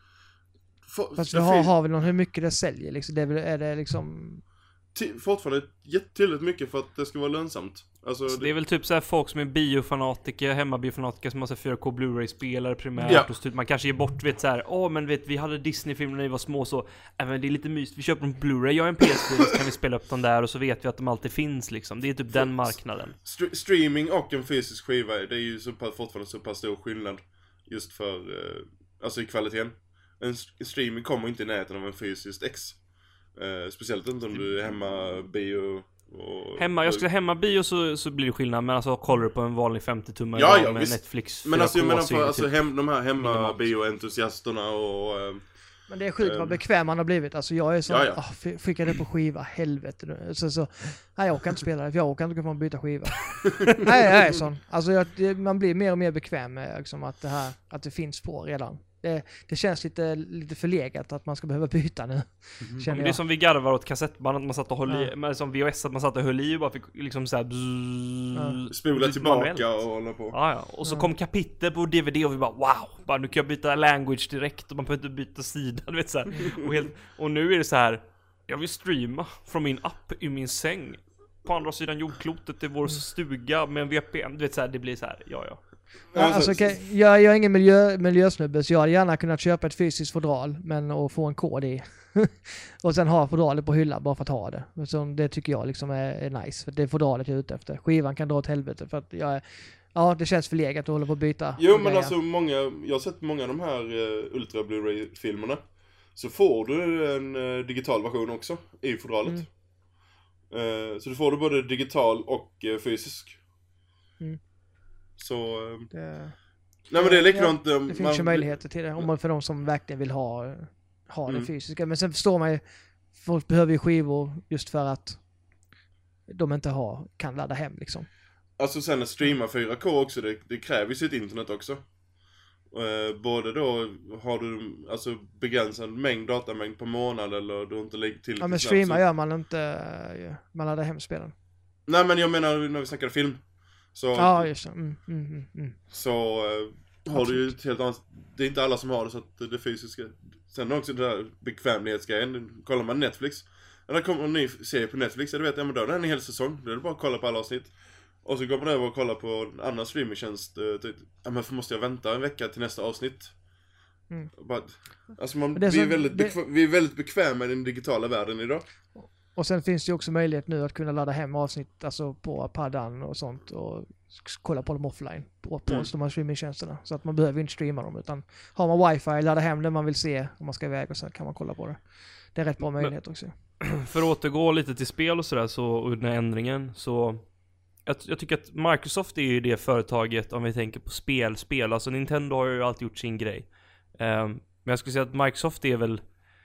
C: For, Fast vi har, har vi någon hur mycket det säljer liksom? Det är, är det liksom...
A: Till, fortfarande jättetydligt mycket för att det ska vara lönsamt. Alltså,
B: det... det är väl typ så här folk som är biofanatiker, hemmabiofanatiker som har så fyra K Blu-ray-spelare primärt.
A: Ja.
B: Och typ, man kanske ger bort, vet så här, åh oh, men vet vi hade Disney-filmer när vi var små så, även det är lite mysigt, vi köper en Blu-ray, jag har en P S fyra så kan vi spela upp den där och så vet vi att de alltid finns liksom. Det är typ för, den marknaden.
A: St- streaming och en fysisk skiva, det är ju så pass, fortfarande så pass stor skillnad just för, eh, alltså i kvaliteten. En streaming kommer inte i närheten av en fysiskt X. Uh, speciellt inte om du är hemma bio och...
B: Hemma, jag skulle hemma bio så, så blir det skillnad. Men alltså kollar du på en vanlig femtio-tummare
A: ja, ja,
B: med
A: visst.
B: Netflix
A: men alltså jag menar för alltså,
B: typ
A: hem, de här hemma bio-entusiasterna och... Uh,
C: men det är sjukt um, vad bekväm man har blivit. Alltså jag är så,
A: ja, ja.
C: Oh, skickar det på skiva, helvete nu. Så, så, nej jag kan inte spela det, för jag kan inte få byta skiva. nej, jag är sån. Alltså jag, det, man blir mer och mer bekväm med liksom, att, det här, att det finns på redan. Det, det känns lite, lite förlegat att man ska behöva byta nu.
B: Mm. Känner jag. Det är som vi garvar åt kassettband att man satt och höll ja. i, men som V H S att man satt och höll i och bara fick liksom så här bzzz,
A: ja. spola tillbaka och hålla på.
B: Ja, ja. Och så ja. kom kapitel på D V D och vi bara wow, bara nu kan jag byta language direkt och man behöver inte byta sida, du vet så här. Och, helt, och nu är det så här, jag vill streama från min app i min säng på andra sidan jordklotet i vår stuga med en V P N, du vet så här, det blir så här, ja ja.
C: Ja, alltså, okay, jag, jag är ingen miljö, miljösnubbe så jag hade gärna kunnat köpa ett fysiskt fodral men och få en kod i och sen ha fodralet på hyllan bara för att ha det. Så det tycker jag liksom är, är nice för det är fodralet jag är ute efter. Skivan kan dra åt helvete för att jag är, ja det känns förlegat att hålla på att byta.
A: Jo men grejer. Alltså många, jag har sett många av de här uh, Ultra Blu-ray filmerna så får du en uh, digital version också i fodralet. Mm. Uh, så du får du både digital och uh, fysisk. Mm. Så
C: det,
A: nej men det är likadant.
C: Ja, det finns man, ju möjligheter till det om man för de som verkligen vill ha ha mm. det fysiska, men sen förstår man ju folk behöver ju skivor just för att de inte har kan ladda hem liksom.
A: Alltså sen att streama fyra K också det, det kräver ju sitt internet också. Uh, både då har du alltså begränsad mängd datamängd per månad eller du inte lägger till.
C: Ja men streama så... gör man inte man laddar hem spelen.
A: Nej men jag menar när vi snackar film. Så,
C: ja, just det. Mm, mm, mm.
A: Så uh, har du ju ett helt annat. Det är inte alla som har det så att det fysiska. Sen också det där bekvämlighetsgrejen. Kollar man Netflix. När det kommer en ny serie på Netflix. Jag vet, ja men då är det en hel säsong. Då är det bara att kolla på alla avsnitt. Och så går man över och kollar på en annan streamingtjänst. Typ, ja men för måste jag vänta en vecka till nästa avsnitt. Mm. Bara, alltså man, vi, är väldigt bekväm, det... vi är väldigt bekväma i den digitala världen idag.
C: Och sen finns det ju också möjlighet nu att kunna ladda hem avsnitt alltså på paddan och sånt och kolla på dem offline på, på mm. de här streamingtjänsterna. Så att man behöver inte streama dem utan har man wifi, ladda hem det man vill se om man ska iväg och så kan man kolla på det. Det är rätt bra möjlighet
A: men,
C: också.
B: för att återgå lite till spel och sådär, så, och den här ändringen, så jag, jag tycker att Microsoft är ju det företaget, om vi tänker på spel, spel, alltså Nintendo har ju alltid gjort sin grej. Um, men jag skulle säga att Microsoft är väl,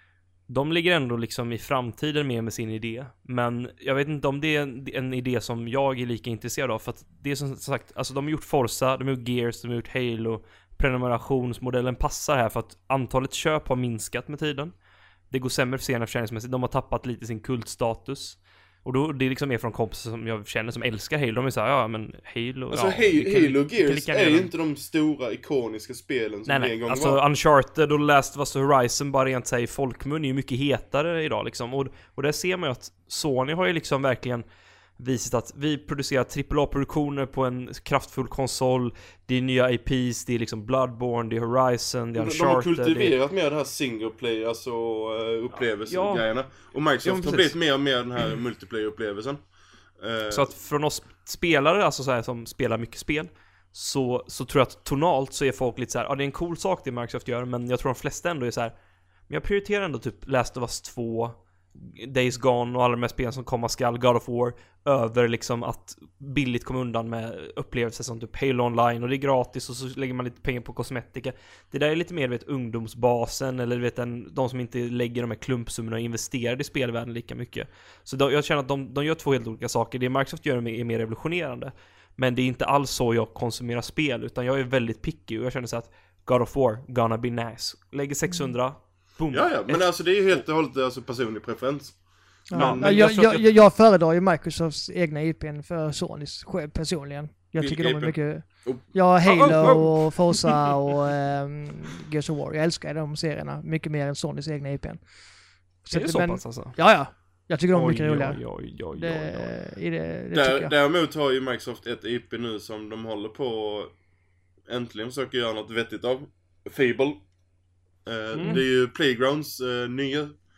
B: de ligger ändå liksom i framtiden med med sin idé. Men jag vet inte om det är en, en idé som jag är lika intresserad av. För att det är som sagt, alltså de har gjort Forza, de har gjort Gears, de har gjort Halo. Prenumerationsmodellen passar här för att antalet köp har minskat med tiden. Det går sämre för serierna försäljningsmässigt. De har tappat lite sin kultstatus. Och då, det är liksom mer från kompisar som jag känner som älskar Halo. De är såhär, ja men Halo...
A: Alltså
B: ja,
A: Halo, Halo och Gears är ju inte de stora ikoniska spelen som
B: nej, nej.
A: en gång
B: alltså, var. Alltså Uncharted och Last of Us Horizon, bara rent sig folkmun är ju mycket hetare idag liksom. Och, och där ser man ju att Sony har ju liksom verkligen visat att vi producerar trippel A-produktioner på en kraftfull konsol. Det är nya I P's, det är liksom Bloodborne, det är Horizon, det är Uncharted.
A: De har kultiverat det... mer det här single play, alltså uh, upplevelsen-grejerna. Ja. Och Microsoft ja, har blivit mer och mer den här multiplayer-upplevelsen. Uh...
B: Så att från oss spelare, alltså så här, som spelar mycket spel, så, så tror jag att tonalt så är folk lite så här, ja det är en cool sak det Microsoft gör, men jag tror de flesta ändå är så här, men jag prioriterar ändå typ Last of Us två, Days Gone och alla de här spelen som komma skall, God of War, över liksom att billigt komma undan med upplevelser som typ Halo Online, och det är gratis och så lägger man lite pengar på kosmetika. Det där är lite mer vet ungdomsbasen, eller vet en, de som inte lägger de här klumpsummorna och investerar i spelvärlden lika mycket. Så då, jag känner att de, de gör två helt olika saker. Det Microsoft gör är mer revolutionerande, men det är inte alls så jag konsumerar spel, utan jag är väldigt picky och jag känner så att God of War, gonna be nice. Lägger sexhundra. Boom.
A: Ja, ja, men alltså det är ju helt och hållet alltså personlig preferens.
C: Ja.
A: Men,
C: men jag, jag, jag, jag föredrar ju Microsofts egna I P:n för Sonys själv personligen. Jag tycker de är mycket... Ja, Halo och Forza och um, Gears of War. Jag älskar de serierna mycket mer än Sonys egna I P:n.
B: Så är det så men, pass alltså?
C: Ja, ja. Jag tycker de är
B: oj,
C: mycket roligare.
B: Oj, oj, oj,
C: det,
B: oj, oj.
C: Det, det
A: Där,
C: jag.
A: Däremot har ju Microsoft ett I P nu som de håller på äntligen försöker göra något vettigt av. Fable. Mm. Det är ju Playgrounds uh, nya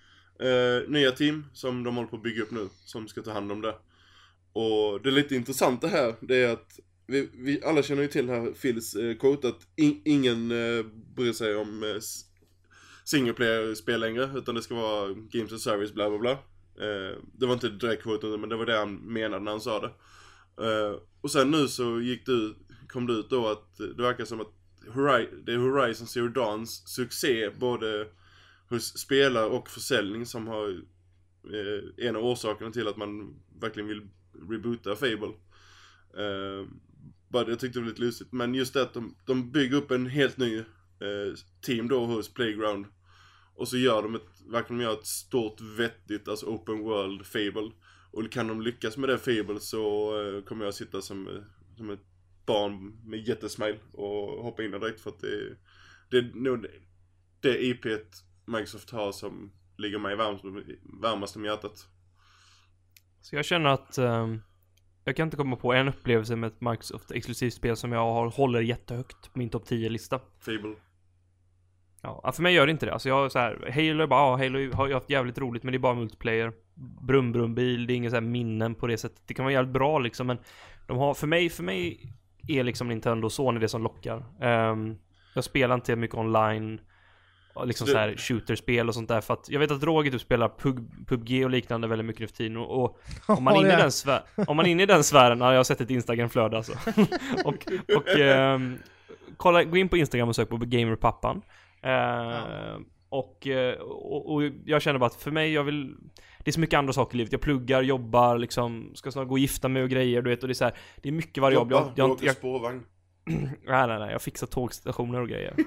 A: uh, nya team som de håller på att bygga upp nu, som ska ta hand om det. Och det är lite intressant det här, det är att vi, vi alla känner ju till här Phils uh, quote att in, ingen uh, bryr sig om uh, single player-spel längre, utan det ska vara games and service bla bla bla. Uh, det var inte direkt quote, men det var det han menade när han sa det. Uh, och sen nu så gick det, kom det ut då att det verkar som att det är Horizon Zero Dawns succé både hos spelare och försäljning som har eh, en av orsakerna till att man verkligen vill reboota Fable. Eh, bara jag tyckte det var lite lustigt, men just det att de, de bygger upp en helt ny eh, team då hos Playground, och så gör de ett, verkligen gör ett stort vettigt alltså open world Fable, och kan de lyckas med det Fable så eh, kommer jag sitta som, som ett barn med jättesmile och hoppa in direkt, för att det, det är nog det, det I P Microsoft har som ligger mig varmast, varmast om hjärtat.
B: Så jag känner att um, jag kan inte komma på en upplevelse med ett Microsoft exklusivt spel som jag har, håller jättehögt på min topp tio-lista.
A: Fable.
B: Ja, för mig gör det inte det. Alltså jag så här, Halo är bara, ja, Halo har ju haft jävligt roligt, men det är bara multiplayer. Brum brum bil, det är inga så här minnen på det sättet. Det kan vara jävligt bra liksom, men de har för mig för mig är liksom Nintendo och Sony det som lockar. Um, jag spelar inte mycket online, liksom du... så här shooterspel och sånt där, för att jag vet att Roger typ spelar P U B G och liknande väldigt mycket nu för tiden, och, och om man är inne i den svär, om man är inne i den sfären, ja, jag har sett ett Instagram-flöde alltså. och och um, kolla, gå in på Instagram och sök på Gamerpappan. Uh, ja. och, och, och jag känner bara att för mig, jag vill, det är så mycket andra saker i livet. Jag pluggar, jobbar, liksom, ska snart gå och gifta mig och grejer, du vet, och det är så här, det är mycket variabelt.
A: Jobba,
B: jag,
A: jag, jag, spårvagn.
B: nej, nej, nej, jag fixar tågstationer och grejer.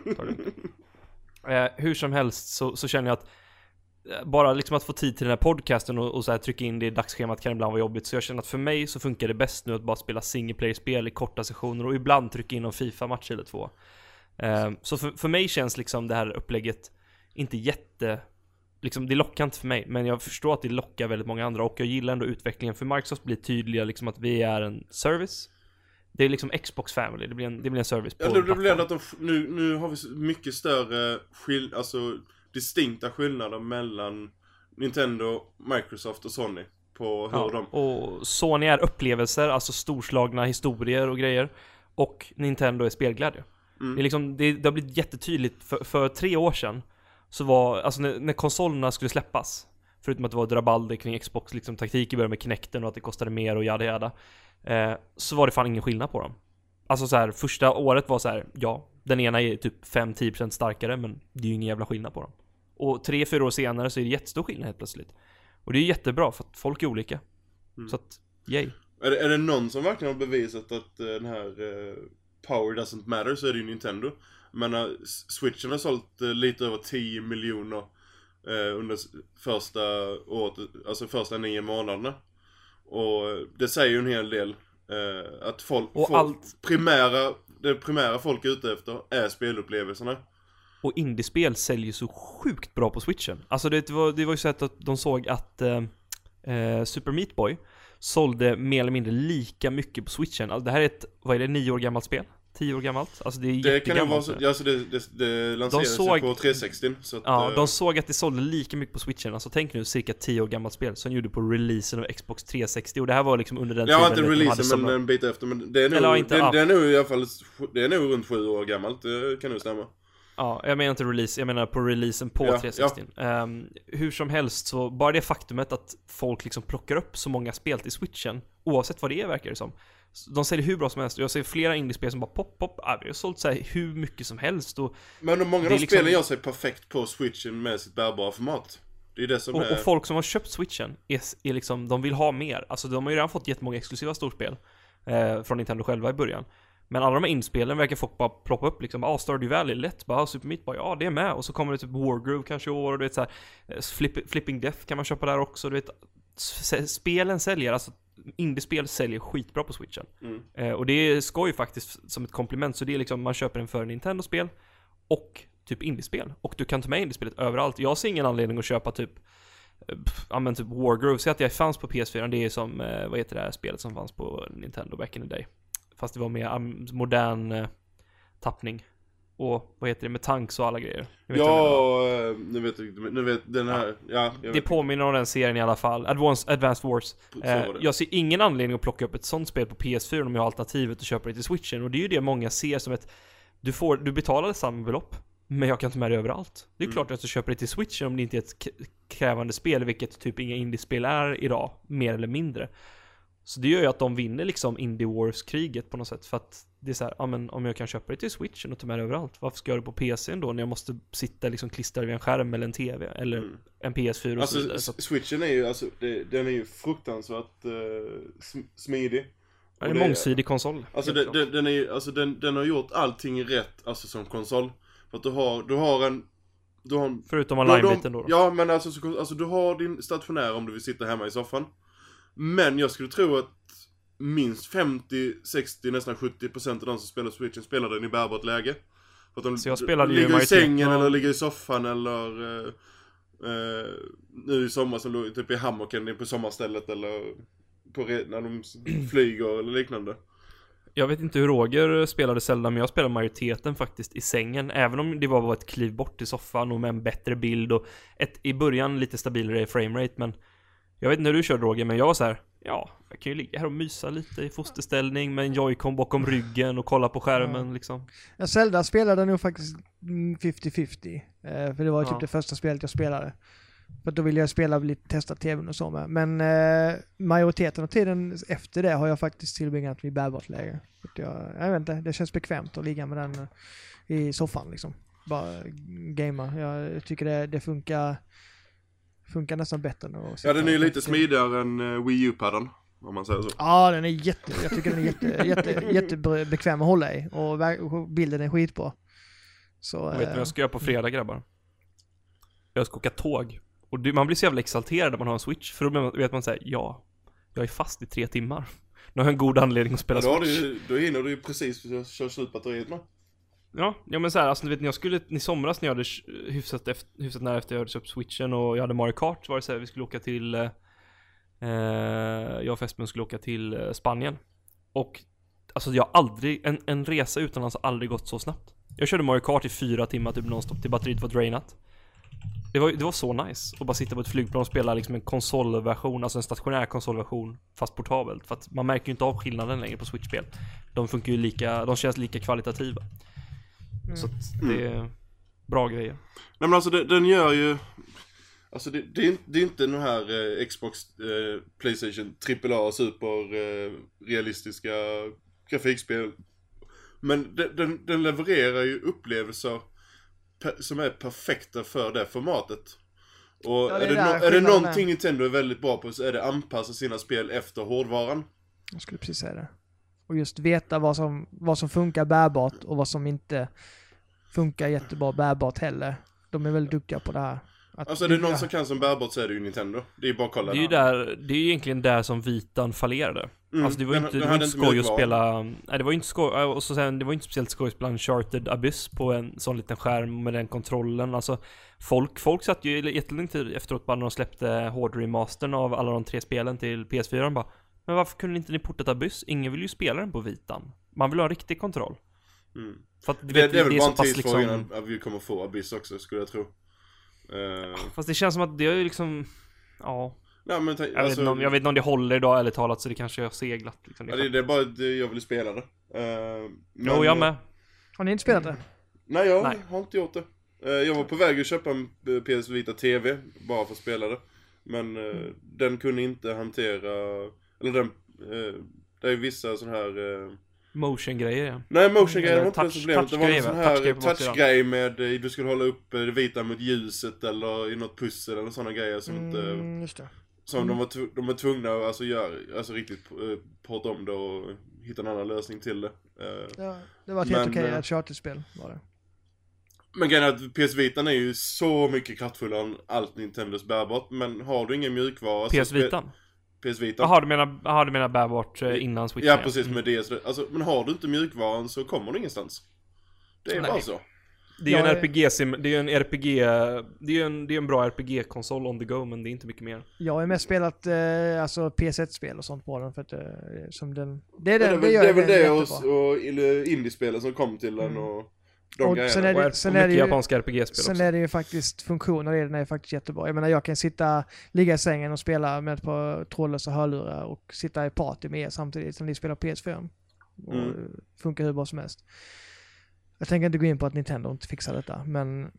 B: uh, hur som helst så, så känner jag att bara liksom att få tid till den här podcasten och, och så här trycka in det i dagsschemat kan ibland vara jobbigt. Så jag känner att för mig så funkar det bäst nu att bara spela single player-spel i korta sessioner och ibland trycka in en FIFA-match eller två. Uh, så för, för mig känns liksom det här upplägget inte jätte, liksom det lockar inte för mig, men jag förstår att det lockar väldigt många andra, och jag gillar ändå utvecklingen för Microsoft blir tydliga liksom att vi är en service. Det är liksom Xbox Family, det blir en, det blir en service på.
A: Ja, det, det blir ändå att de, nu, nu har vi mycket större skill, alltså distinkta skillnader mellan Nintendo, Microsoft och Sony på hur
B: ja,
A: de...
B: och Sony är upplevelser, alltså storslagna historier och grejer, och Nintendo är spelglädje. Mm. Det, är liksom, det, det har blivit jättetydligt för, för tre år sedan så var, alltså när, när konsolerna skulle släppas, Förutom att det var drabalder kring Xbox liksom taktik i början med Kinecten och att det kostade mer och jada jada. Eh, så var det fan ingen skillnad på dem. Alltså så här, första året var så här, ja, den ena är typ fem till tio procent starkare, men det är ju ingen jävla skillnad på dem. Och tre fyra år senare så är det jättestor skillnad helt plötsligt. Och det är jättebra för att folk är olika. Mm. Så att, yay.
A: Är det, är det någon som verkligen har bevisat att uh, den här uh, power doesn't matter, så är det ju Nintendo. Men uh, Switchen har sålt uh, lite över tio miljoner uh, under första året, alltså första nio månaderna. Och uh, det säger ju en hel del uh, att folk,
B: och
A: folk
B: allt...
A: primära, det primära folk är ute efter är spelupplevelserna.
B: Och indiespel säljer så sjukt bra på Switchen. Alltså det var, det var ju så att de såg att uh, uh, Super Meat Boy sålde mer eller mindre lika mycket på Switchen. Alltså det här är ett, vad är det, nio år gammalt spel? Tio år gammalt? Alltså det är
A: det kan ju vara
B: så,
A: alltså det, det, det lanserades de såg, på trehundrasextio så att,
B: ja, de såg att det sålde lika mycket på Switchen. Alltså tänk nu, cirka tio år gammalt spel som gjorde på releasen av Xbox trehundrasextio. Och det här var liksom under den
A: ja,
B: tiden.
A: Ja, inte releasen men en bit efter. Men det är nog,
B: inte,
A: det,
B: ja.
A: det är nog i alla fall, det är nog runt sju år gammalt. Det kan nog stämma.
B: Ja, jag menar inte release, jag menar på releasen på
A: ja,
B: trehundrasextio.
A: Ja.
B: Um, hur som helst så, bara det faktumet att folk liksom plockar upp så många spel till Switchen, oavsett vad det är verkar det som. De säljer hur bra som helst. Jag ser flera indiespel som bara pop, pop. Ah, vi har sålt så här hur mycket som helst. Och
A: men många av de
B: liksom...
A: spelen gör sig perfekt på Switchen med sitt bärbara format. Det är det som
B: och,
A: är...
B: och folk som har köpt Switchen är, är liksom, de vill ha mer. Alltså de har ju redan fått jättemånga exklusiva storspel eh, från Nintendo själva i början. Men alla de här inspelen verkar folk bara ploppa upp liksom, ah, Stardew Valley, lätt, bara Super Meat Boy, ja det är med. Och så kommer det typ Wargroove kanske i år, och du vet så här, Flip, Flipping Death kan man köpa där också, du vet. Spelen säljer, alltså indiespel säljer skitbra på Switchen. Mm. Eh, och det ska ju faktiskt som ett komplement, så det är liksom, man köper den för Nintendo-spel och typ indiespel. Och du kan ta med indiespelet överallt. Jag ser ingen anledning att köpa typ ja men typ Wargroove, så att jag fanns på P S fyra, det är som, eh, vad heter det här spelet som fanns på Nintendo back in the day. Fast det var mer um, modern uh, tappning. Och vad heter det, med tanks och alla grejer.
A: Ja, nu vet jag, nu vet den här, ja,
B: ja det påminner om den serien i alla fall. Advanced, Advanced Wars. Eh, jag ser ingen anledning att plocka upp ett sånt spel på P S fyra om jag har alternativet och köper det till Switchen. Och det är ju det många ser som ett, du får, du betalar samma belopp, men jag kan ta med det överallt. Det är mm. klart att du köper det till Switchen om det inte är ett k- krävande spel, vilket typ inga indiespel är idag, mer eller mindre. Så det gör ju att de vinner liksom Indie Wars-kriget på något sätt. För att det är så här, ja men om jag kan köpa det till Switchen och ta med det överallt, varför ska jag göra det på P C:n då när jag måste sitta liksom klistrad vid en skärm eller en T V eller mm. en P S fyra och
A: alltså,
B: så vidare. Så att...
A: Switchen är ju, alltså, det, den är ju fruktansvärt uh, smidig.
B: Ja, det är en mångsidig konsol.
A: Alltså, det, det, den, är ju, alltså den, den har gjort allting rätt, alltså som konsol. För att du har, du har en... Du har en
B: förutom online-biten då, då.
A: Ja, men alltså, så, alltså du har din stationär om du vill sitta hemma i soffan. Men jag skulle tro att minst femtio, sextio, nästan sjuttio procent av de som spelar Switchen spelar den i bärbart läge. För att de
B: så jag spelade
A: ligger
B: ju
A: i sängen eller ligger i soffan eller uh, uh, nu i sommar så låg typ i hammocken på sommarstället eller på re- när de flyger eller liknande.
B: Jag vet inte hur Roger spelade Zelda, men jag spelade majoriteten faktiskt i sängen. Även om det var bara ett kliv bort i soffan och med en bättre bild och ett, i början lite stabilare framerate. Men jag vet inte hur du körde Roger, men jag var så här, ja, jag kan ju ligga här och mysa lite i fosterställning med en Joy-Con bakom ryggen och kolla på skärmen ja. liksom.
C: Ja, Zelda spelade nog faktiskt femtio femtio. Eh, för det var typ ja. det första spelet jag spelade. För då ville jag spela lite, testa tvn och så med. Men eh, majoriteten av tiden efter det har jag faktiskt tillbringat vid bärbart läge. Jag, jag vet inte, det känns bekvämt att ligga med den i soffan liksom. Bara gamea. Jag tycker det, det funkar funkar nästan bättre än att
A: ja, den är ju lite smidigare än uh, Wii U-padden, om man säger så.
C: Ja, den är jätte, jag tycker den är jätte, jätte, jättebekväm att hålla i. Och bilden är skitbra. Så,
B: jag vet vad jag ska göra på fredag, grabbar. Jag ska åka tåg. Och det, man blir så jävla exalterad när man har en Switch. För då vet man säga, ja, jag är fast i tre timmar. Nu har jag en god anledning att spela
A: ja,
B: Switch.
A: Du, då hinner du ju precis köra slut batteriet med.
B: Ja, ja men så här, alltså du vet, när jag skulle, i somras när jag hade hyfsat, efter, hyfsat nära efter jag hade köpt Switchen och jag hade Mario Kart, så var det så här, vi skulle åka till, eh, jag och Fästman skulle åka till eh, Spanien. Och alltså jag har aldrig, en, en resa utomlands har aldrig gått så snabbt. Jag körde Mario Kart i fyra timmar typ nonstop till batteriet var drainat. Det var, det var så nice att bara sitta på ett flygplan och spela liksom en konsolversion, alltså en stationär konsolversion fast portabelt. För att man märker ju inte av skillnaden längre på Switch-spel. De funkar ju lika, de känns lika kvalitativa. Mm. Så att det är bra grejer.
A: Nej men alltså det, den gör ju, Alltså det, det, är, det är inte den här eh, Xbox, eh, Playstation, trippel A, super eh, realistiska grafikspel. Men den, den, den levererar ju upplevelser per, som är perfekta för det formatet. Och ja, det är, det no- är det någonting Nintendo är väldigt bra på, så är det anpassa sina spel efter hårdvaran.
C: Jag skulle precis säga det. Och just veta vad som, vad som funkar bärbart och vad som inte funkar jättebra bärbart heller. De är väldigt duktiga på det här. Att
A: alltså är det någon som kan som bärbart, så är det ju Nintendo. Det är bara att kolla.
B: Det är ju där, det är ju egentligen där som Vitan fallerade. Mm, alltså det var ju inte, det var inte skoj att spela. Nej, det var ju inte skoj, och så sen det var inte speciellt skoj att spela Uncharted Abyss på en sån liten skärm med den kontrollen. Alltså folk folk satt ju jättelänge tid efteråt bara när de släppte hård remastern av alla de tre spelen till P S fyra, bara, men varför kunde inte ni porta Abyss? Ingen vill ju spela den på Vitan. Man vill ha riktig kontroll.
A: Mm.
B: För att,
A: det,
B: vet,
A: det är väl
B: det
A: bara en tids
B: liksom...
A: fråga innan att vi kommer få Abyss också, skulle jag tro. Uh...
B: Fast det känns som att det är ju liksom, ja.
A: Nej, men ta,
B: jag,
A: alltså...
B: vet inte om, jag vet inte om det håller idag eller talat, så det kanske har seglat liksom.
A: Det, ja, det, det är bara att jag vill spela det. Uh,
B: men... Jo, jag med.
C: Har ni inte spelat det?
A: Nej, jag
B: Nej.
A: har inte gjort det. Uh, jag var på väg att köpa en P S Vita T V bara för att spela det. Men uh, mm. den kunde inte hantera, eller den, uh, det är vissa sån här uh...
B: motion-grejer, ja.
A: Nej, motion-grejer var inte
B: touch,
A: det problemet. Det var en sån här touch-grej med du skulle hålla upp det vita mot ljuset eller i något pussel eller såna grejer som inte...
C: Mm, just det.
A: Som mm. de, var tv- de var tvungna att alltså, göra, alltså riktigt uh, prata om det och hitta en annan lösning till det. Uh,
C: ja, det var ett helt okej okay, charterspel var det.
A: Men grejen är att P S Vitan är ju så mycket kraftfullare än allt Nintendos bärbart. Men har du ingen mjukvara...
B: P S Vitan?
A: Spe- P S Vita.
B: Jaha, du menar, aha, du menar bärbart innan Switch?
A: Ja, precis, med det. Alltså, men har du inte mjukvaran så kommer du ingenstans. Det är
B: Nej.
A: bara så.
B: Det är ju en R P G-sim, det är ju en R P G, det är en, det är en bra R P G-konsol on the go, men det är inte mycket mer.
C: Jag har mest spelat eh, alltså P S ett-spel och sånt på den, för att eh, som den... Det är, den,
A: ja, det,
C: det, gör
A: det är väl det
C: och,
A: och indiespelen som kom till den mm. och de
C: och
A: grejerna.
C: Sen är det,
B: och,
C: sen
B: och
C: är det ju,
B: japanska R P G-spel
C: sen
B: också.
C: är det ju faktiskt funktioner i den är faktiskt jättebra. Jag menar, jag kan sitta, ligga i sängen och spela med ett par trådlösa hörlurar och sitta i party med er samtidigt som ni spelar P S fyra. Och mm. funkar hur bra som helst. Jag tänker inte gå in på att Nintendo inte fixar detta, men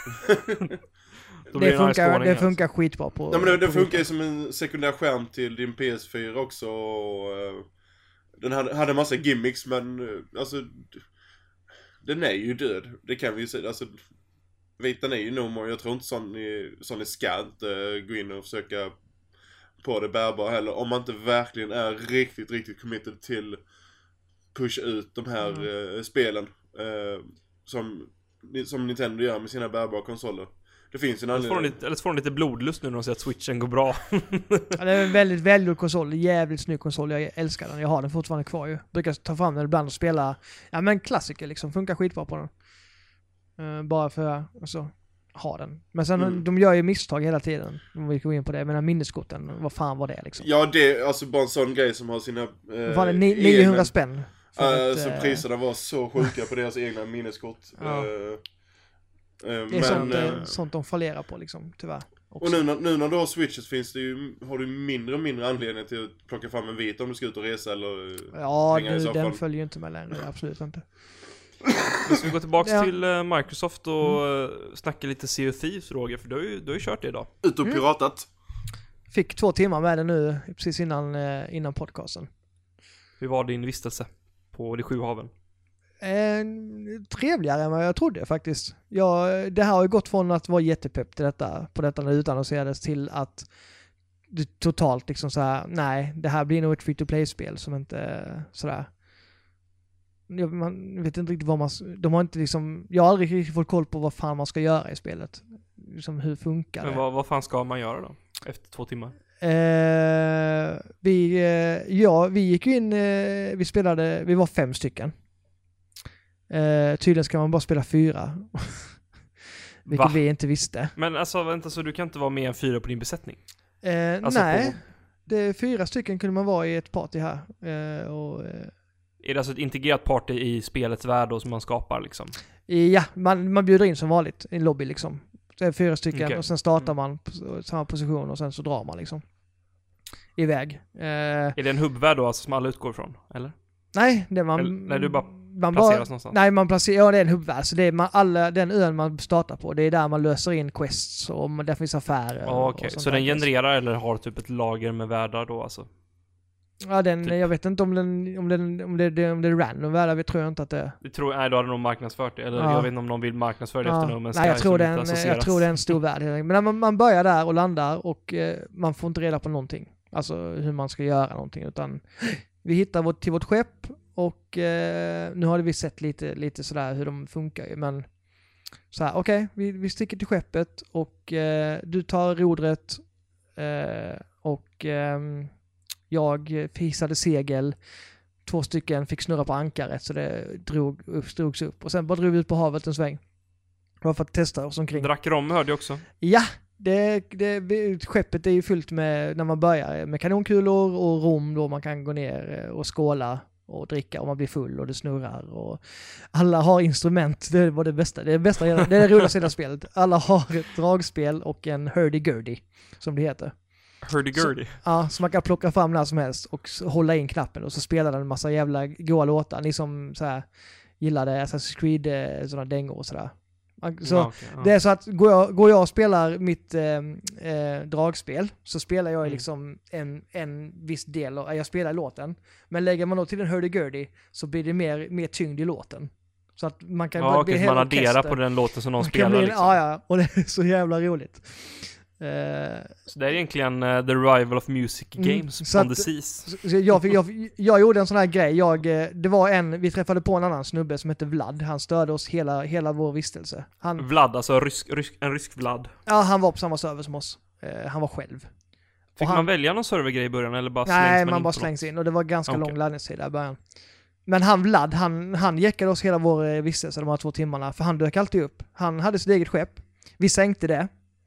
C: det, funkar, det funkar skitbra på...
A: Nej, men det, det funkar ju som en sekundär skärm till din P S fyra också. Och, uh, den hade, hade en massa gimmicks, men uh, alltså den är ju död. Det kan vi ju säga. Alltså, Vitan är ju nummer. Jag tror inte sån är, sån är ska inte uh, gå in och försöka på det bärbara heller. Om man inte verkligen är riktigt, riktigt committed till pusha ut de här mm. uh, spelen. Uh, som, som Nintendo gör med sina bärbara konsoler. Det finns en anledning.
B: Eller så får de lite blodlust nu när de säger att Switchen går bra.
C: Ja, det är en väldigt väldigt konsol, jävligt snygg konsol. Jag älskar den. Jag har den fortfarande kvar ju. Brukar ta fram den ibland och spela. Ja, men klassiker liksom, funkar skitbra på den. Uh, bara för alltså ha den. Men sen mm. de gör ju misstag hela tiden. Om vi går in på det. Men minneskorten, vad fan var det liksom?
A: Ja, det är alltså bara en sån grej som har sina uh,
C: var det niohundra egna... spänn.
A: Uh, så priserna var så sjuka på deras egna minneskort.
C: Ja.
A: Uh, uh,
C: det är
A: men,
C: sånt,
A: uh,
C: sånt de fallerar på liksom, tyvärr. Också.
A: Och nu när, nu när du har Switches finns det ju, har du mindre och mindre anledning till att plocka fram en vit om du ska ut och resa eller
C: ja, nu, den följer ju inte med längre, absolut inte.
B: Vi ska gå tillbaka
C: ja.
B: till uh, Microsoft och mm. snacka lite Sea of Thieves, Roger, för du har ju, du har ju kört det idag.
A: Ut och piratat.
C: Mm. Fick två timmar med det nu, precis innan, uh, innan podcasten.
B: Hur var din vistelse på de sju haven?
C: Eh, trevligare än vad jag trodde faktiskt. Jag, det här har ju gått från att vara jättepepp till detta, på detta nu utannonserades till att det totalt liksom så här, nej, det här blir nog ett free-to-play-spel som inte sådär. Man vet inte riktigt vad man, de har inte liksom, jag har aldrig riktigt fått koll på vad fan man ska göra i spelet. Liksom hur funkar det?
B: Men vad, vad fan ska man göra då? Efter två timmar?
C: Eh, vi, eh, ja, vi gick ju in, eh, vi spelade, vi var fem stycken. Eh, tydligen ska man bara spela fyra. Vilket Va? vi inte visste.
B: Men alltså, vänta, så du kan inte vara med en fyra på din besättning?
C: Eh,
B: alltså
C: nej,
B: på...
C: det är fyra stycken kunde man vara i ett party här. Eh, och, eh...
B: Är det alltså ett integrerat party i spelets värld då som man skapar liksom?
C: Ja, man, man bjuder in som vanligt i en lobby liksom. Så är det fyra stycken okay. och sen startar man på samma position och sen så drar man liksom iväg. Eh,
B: är det en hubbvärld då alltså, som alla utgår ifrån, eller?
C: Nej, det man...
B: Eller, nej, du bara
C: man
B: placeras
C: bara,
B: någonstans?
C: Nej, man placerar, ja det är en hubbvärld. Så det är man, alla, den ön man startar på, det är där man löser in quests och man, där finns affärer.
B: Ja, okej. Okay. Så den genererar eller har typ ett lager med världar då alltså?
C: Ja, den,
B: typ.
C: Jag vet inte om den, om den, om det, det, om det är random världar, vi tror jag inte att det är.
B: Jag tror, nej, då hade de marknadsfört det. Eller ja. Jag vet inte om någon vill marknadsföra det
C: ja.
B: efter nu. Men
C: nej, jag tror, den, jag tror det är en stor värld. Men när man, man börjar där och landar och eh, man får inte reda på någonting. Alltså hur man ska göra någonting. Utan vi hittar vårt, till vårt skepp och eh, nu har vi sett lite, lite sådär hur de funkar ju. Men så här, okej, okay, vi, vi sticker till skeppet och eh, du tar rodret eh, och eh, jag fixade segel. Två stycken fick snurra på ankaret så det drog upp, drogs upp. Och sen bara drog vi ut på havet en sväng. Bara för att testa oss omkring.
B: Drack rom hörde jag också.
C: Ja, det, det, skeppet är ju fyllt med, när man börjar, med kanonkulor och rom då man kan gå ner och skåla och dricka och man blir full och det snurrar. Och alla har instrument, det var det bästa. Det är det bästa, det är det roligaste i det spelet. Alla har ett dragspel och en hurdy-gurdy, som det heter.
B: Hurdy-gurdy.
C: Ja, så man kan plocka fram när som helst och hålla in knappen och så spelar den en massa jävla goa låtar. Ni som så här gillade Assassin's Creed, sådana dängor och sådär. Så
B: ja, okay, ja.
C: Det är så att går jag, går jag och spelar mitt eh, eh, dragspel så spelar jag mm. liksom en, en viss del av, jag spelar låten. Men lägger man då till en hurdy-gurdy så blir det mer, mer tyngd i låten. Så att man kan...
B: Ja, okej, man adderar på den låten som någon spelar bli, liksom.
C: Ja, ja, och det är så jävla roligt. Uh,
B: så det är egentligen uh, the rival of music games mm, on the seas.
C: Så, så jag, fick, jag, jag gjorde en sån här grej. Jag, det var en, vi träffade på en annan snubbe som hette Vlad. Han störde oss hela, hela vår vistelse. Han,
B: Vlad, alltså rysk, rysk, en rysk Vlad.
C: Ja, han var på samma server som oss. Uh, han var själv.
B: Fick
C: han,
B: man välja någon servergrej i början eller bara
C: nej,
B: slängs man,
C: man bara slängs in och det var ganska okay. lång laddningstid där i början. Men han Vlad, han, han jäckade oss hela vår vistelse de här två timmarna. För han dök alltid upp. Han hade sitt eget skepp. Vi sänkte det.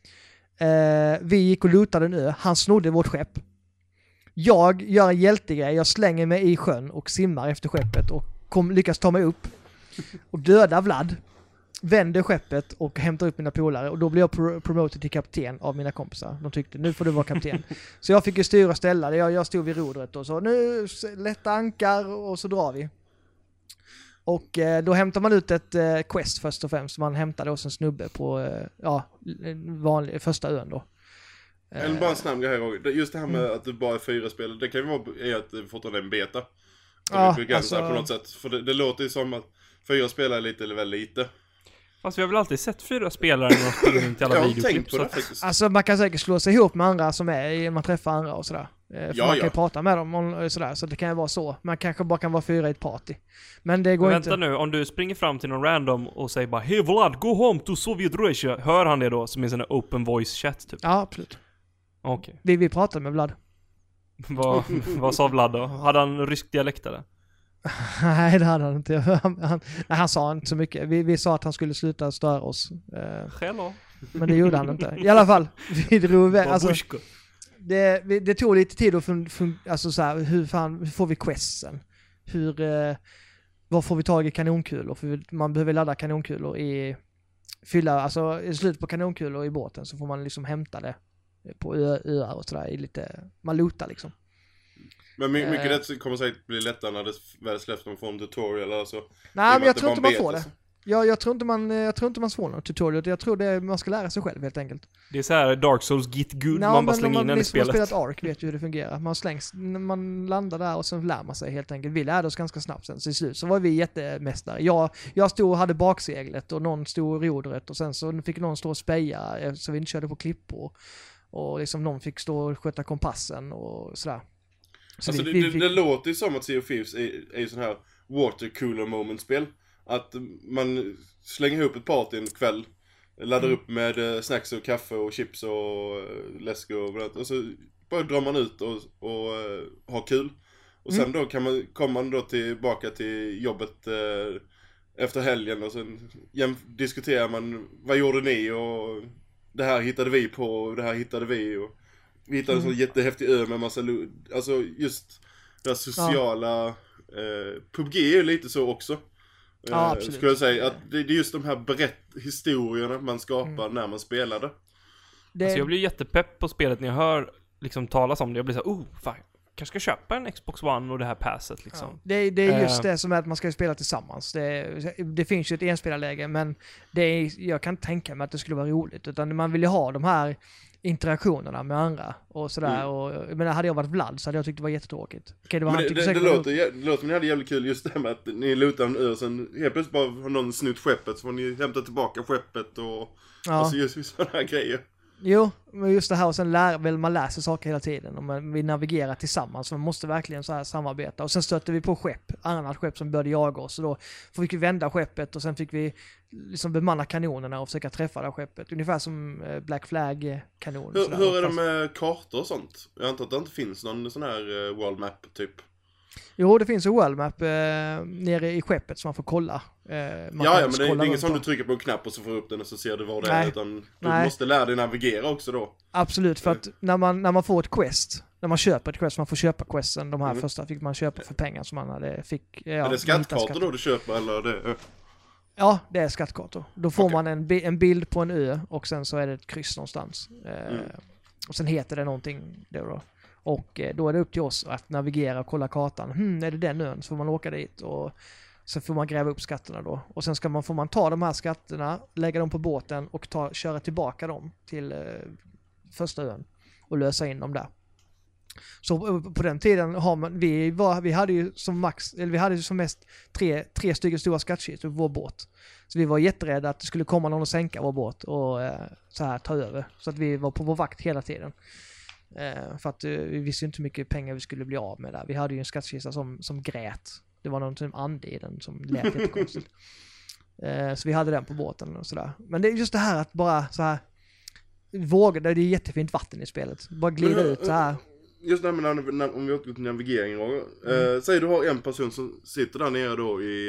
C: Uh, vi gick och lootade en ö. Han snodde vårt skepp. Jag gör en hjältegrej. Jag slänger mig i sjön och simmar efter skeppet och kom, lyckas ta mig upp och döda Vlad. Vänder skeppet och hämtar upp mina polare och då blir jag pro- promoted till kapten av mina kompisar. De tyckte, nu får du vara kapten. Så jag fick ju styra och ställa det. Jag, jag stod vid rodret och så, nu lätta ankar och så drar vi. Och eh, då hämtar man ut ett eh, quest först och främst. Man hämtade oss en snubbe på eh, ja, vanlig, första ön då.
A: En bara en snabb grej här. Just det här med mm. att det bara är fyra spel. Det kan ju vara är att det fortfarande är en beta.
C: Ja,
A: alltså, på något sätt. För det, det låter ju som att fyra spelare är lite eller väl lite.
B: Fast vi har väl alltid sett fyra spelare när de spelar inte alla videoklipp.
A: På det, faktiskt.
C: Alltså man kan säkert slå sig ihop med andra som är, man träffar andra och sådär. För
A: ja,
C: man kan
A: ja.
C: ju prata med dem och sådär, så det kan ju vara så. Man kanske bara kan vara fyra i ett party. Men det går
B: Men
C: inte...
B: vänta nu, om du springer fram till någon random och säger bara Hey Vlad, go home to Soviet Russia. Hör han det då som en sån här open voice chat typ?
C: Ja, absolut.
B: Okej. Okay.
C: Vi, vi pratade med Vlad.
B: vad, vad sa Vlad då? Hade han rysk dialekt eller?
C: Nej, det hade han inte. Han, han, nej, han sa inte så mycket. Vi, vi sa att han skulle sluta störa oss.
B: Hello.
C: Men det gjorde han inte. I alla fall, vi drog iväg. Alltså, det, vi, det tog lite tid att fun, fun, alltså så här, hur, fan, hur får vi questen? Hur, eh, var får vi tag i kanonkulor? För man behöver ladda kanonkulor i, fylla, alltså i slut på kanonkulor i båten så får man liksom hämta det på ö, öar och sådär. Lite, man lootar liksom.
A: Men my- mycket uh, det kommer säkert bli lättare när det väl släpps någon form tutorial alltså.
C: Nej, men jag tror inte man får det. Jag, jag, tror inte man, jag tror inte man får någon tutorial. Jag tror det man ska lära sig själv helt enkelt.
B: Det är så här Dark Souls git good,
C: no,
B: man bara slänger in den i spelet.
C: Man har spelat Ark vet ju hur det fungerar. Man slängs, man landar där och sen lär man sig helt enkelt. Vi lärde oss ganska snabbt sen. Så i slut så var vi jättemästare. Jag, jag stod och hade bakseglet och någon stod i rodret och sen så fick någon stå och speja så vi inte körde på klippor. Och liksom någon fick stå och sköta kompassen och sådär. Så
A: alltså
C: vi,
A: det,
C: vi
A: det,
C: fick...
A: det låter ju som att Sea of Thieves är, är ju sån här watercooler moment-spel. Att man slänger ihop ett party en kväll, laddar mm. upp med snacks och kaffe och chips och läsk och sånt. Och så bara drar man ut och, och uh, har kul. Och sen mm. då kan man, kommer man då tillbaka till jobbet uh, efter helgen och sen jäm, diskuterar man, vad gjorde ni och det här hittade vi på och det här hittade vi och vi hittade mm. en sån jättehäftig ö med massa lo- alltså just det sociala ja. eh, P U B G är ju lite så också.
C: Ja,
A: eh,
C: absolut.
A: Skulle jag säga att det, det är just de här berätt historierna man skapar mm. när man spelade.
B: Det... Alltså jag blir jättepepp på spelet när jag hör liksom talas om det. Jag blir så här, oh, fan. kanske ska köpa en Xbox One och det här passet liksom.
C: Ja. Det, det är just
B: uh,
C: det som är att man ska spela tillsammans. Det, det finns ju ett enspelarläge, men det är, jag kan inte tänka mig att det skulle vara roligt. Utan man vill ju ha de här interaktionerna med andra och sådär. Mm. Och, jag menar, hade jag varit Vlad så hade jag tyckt det var jättetråkigt. Okay, det, var
A: men det, det, det, låter, det låter som ni hade jävligt kul just det här med att ni lutar en ö och sen helt plötsligt bara har någon snutt skeppet så får ni hämta tillbaka skeppet och ja. Alltså just sådana här grejer.
C: Jo, men just det här och sen lär, väl man läser saker hela tiden och man, vi navigerar tillsammans så man måste verkligen så här samarbeta och sen stötte vi på skepp, annat skepp som började jaga oss och då fick vi vända skeppet och sen fick vi liksom bemanna kanonerna och försöka träffa det skeppet, ungefär som Black Flag-kanon.
A: Hur, hur är det med kartor och sånt? Jag antar att det inte finns någon sån här world map typ.
C: Jo, det finns en world map eh, nere i skeppet som man får kolla. Eh, man
A: ja, ja, men det, det är inget som
C: på.
A: Du trycker på en knapp och så får du upp den och så ser du vad det
C: Nej.
A: är. Utan du
C: Nej.
A: måste lära dig navigera också då.
C: Absolut, för att när man, när man får ett quest, när man köper ett quest, man får köpa questen, de här
A: Mm.
C: första fick man köpa för pengar som man hade fick. Ja,
A: är det skattkartor då du köper eller det?
C: Ja, det är skattkartor. Då får
A: Okay.
C: man en, bi- en bild på en ö och sen så är det ett kryss någonstans. Eh,
A: Mm.
C: Och sen heter det någonting då då. Och eh, då är det upp till oss att navigera och kolla kartan. Hmm, är det den ön? Så får man åka dit och så får man gräva upp skatterna då. Och sen ska man, får man ta de här skatterna, lägga dem på båten och ta, köra tillbaka dem till eh, första ön och lösa in dem där. Så på den tiden har man, vi, var, vi hade ju som max, eller vi hade ju som mest tre, tre stycken stora skattkistor på vår båt. Så vi var jätterädda att det skulle komma någon och sänka vår båt och eh, så här ta över. Så att vi var på vår vakt hela tiden. Eh, för att eh, vi visste inte hur mycket pengar vi skulle bli av med där. Vi hade ju en skattkista som, som grät. Det var någon som ande i den som lät jättekonstigt. Eh, så vi hade den på båten och sådär. Men det är just det här att bara så här våga, det är jättefint vatten i spelet. Bara glida ut så här.
A: Just det här med när, när, om vi åker till navigering mm. eh, säg du har en person som sitter där nere då i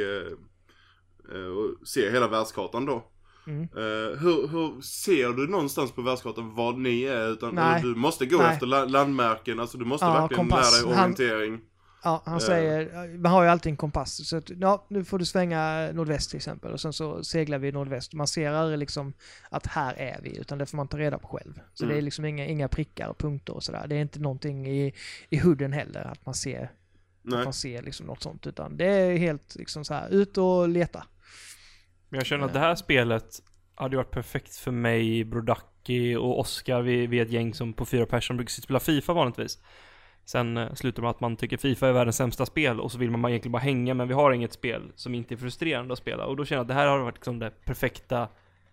A: eh, och ser hela världskartan då. Mm. Eh, hur, hur ser du någonstans på världskartan vad ni är? Utan eller, du måste gå Nej. efter la, landmärken, alltså du måste ja, verkligen kompass. lära dig orientering.
C: Han, ja, han säger, man har ju alltid en kompass. Så att, ja, nu får du svänga nordväst till exempel. Och sen så seglar vi nordväst. Man ser aldrig liksom att här är vi, utan det får man ta reda på själv. Så mm. det är liksom inga, inga prickar och punkter och sådär. Det är inte någonting i, i hooden heller, att man ser, att man ser liksom något sånt. Utan det är helt liksom så här, ut och leta.
B: Men jag känner att det här spelet hade varit perfekt för mig, Brodacki och Oskar. Vi, vi är ett gäng som på fyra personer brukar spela FIFA vanligtvis. Sen uh, slutar man att man tycker FIFA är världens sämsta spel och så vill man egentligen bara hänga, men vi har inget spel som inte är frustrerande att spela. Och då känner jag att det här har varit liksom det perfekta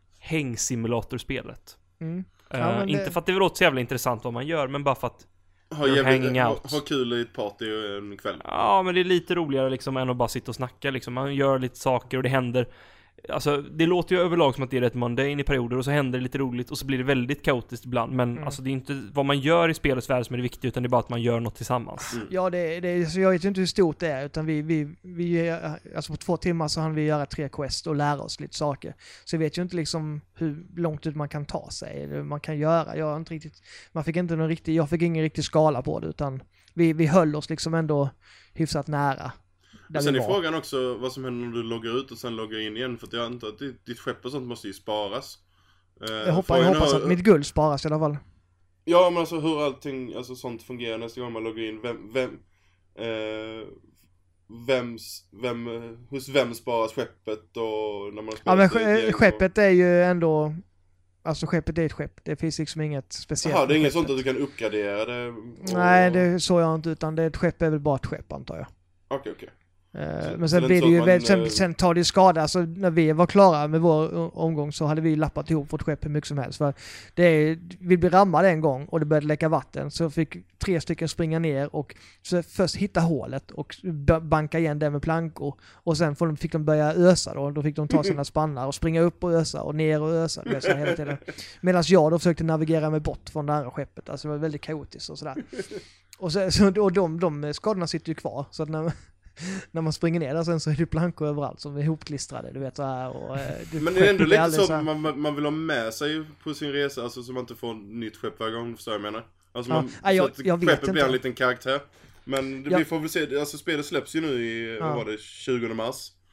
B: hängsimulatorspelet. Mm. Ja, uh, inte det... för att det låter så jävla intressant vad man gör, men bara för att
A: ha, jävligt, ha, ha kul i ett party en kväll.
B: Ja, men det är lite roligare liksom än att bara sitta och snacka liksom. Man gör lite saker och det händer. Alltså, det låter ju överlag som att det är rätt mundane i perioder och så händer det lite roligt och så blir det väldigt kaotiskt ibland. Men mm. alltså, det är inte vad man gör i spelets värld som är det viktiga, utan det är bara att man gör något tillsammans.
C: Mm. Ja, det, det, så jag vet inte hur stort det är, utan vi, vi, vi alltså på två timmar så hann vi göra tre quest och lära oss lite saker. Så jag vet ju inte liksom hur långt ut man kan ta sig, eller hur man kan göra. Jag har inte riktigt, man fick inte någon riktig, jag fick ingen riktig skala på det, utan vi, vi höll oss liksom ändå hyfsat nära.
A: Och sen är frågan också vad som händer när du loggar ut och sen loggar in igen. För att jag antar att ditt, ditt skepp och sånt måste ju sparas.
C: Jag hoppas, jag hoppas att mitt guld sparas i alla fall.
A: Ja, men alltså hur allting alltså, sånt fungerar nästa gång man loggar in. Vem, vem, eh, vems, vem, hos vem sparas skeppet och när man
C: ja, men sk- skeppet och... är ju ändå... Alltså skeppet är ett skepp. Det finns liksom inget speciellt.
A: Jaha, det är inget sånt att du kan uppgradera det? Och...
C: Nej, det såg jag inte, utan det är ett skepp är väl bara ett skepp, antar jag.
A: Okej, okay, okej. Okay.
C: Så, men sen, blir det ju, man, sen, sen tar det skada, alltså när vi var klara med vår omgång så hade vi lappat ihop vårt skepp hur mycket som helst. För det är, vi blev rammade en gång och det började läcka vatten, så fick tre stycken springa ner och så först hitta hålet och banka igen det med plankor, och sen fick de börja ösa då, då fick de ta sina spannar och springa upp och ösa och ner och ösa, det så hela tiden. Medan jag då försökte navigera mig bort från det andra skeppet, alltså det var väldigt kaotiskt och sådär. Och, så, så, och de, de skadorna sitter ju kvar, så att när när man springer ner där sen så är det plankor överallt som är ihopklistrade, du vet så här. Och, du,
A: men det är ändå lite så att man, man vill ha med sig på sin resa, alltså så man inte får nytt skepp varje gång, förstår jag menar. Alltså
C: ja,
A: man,
C: ja, jag,
A: så att
C: jag
A: skeppet blir en liten karaktär. Men det,
C: ja.
A: vi får väl se, alltså spelet släpps ju nu i,
C: ja.
A: vad var det, tjugonde mars.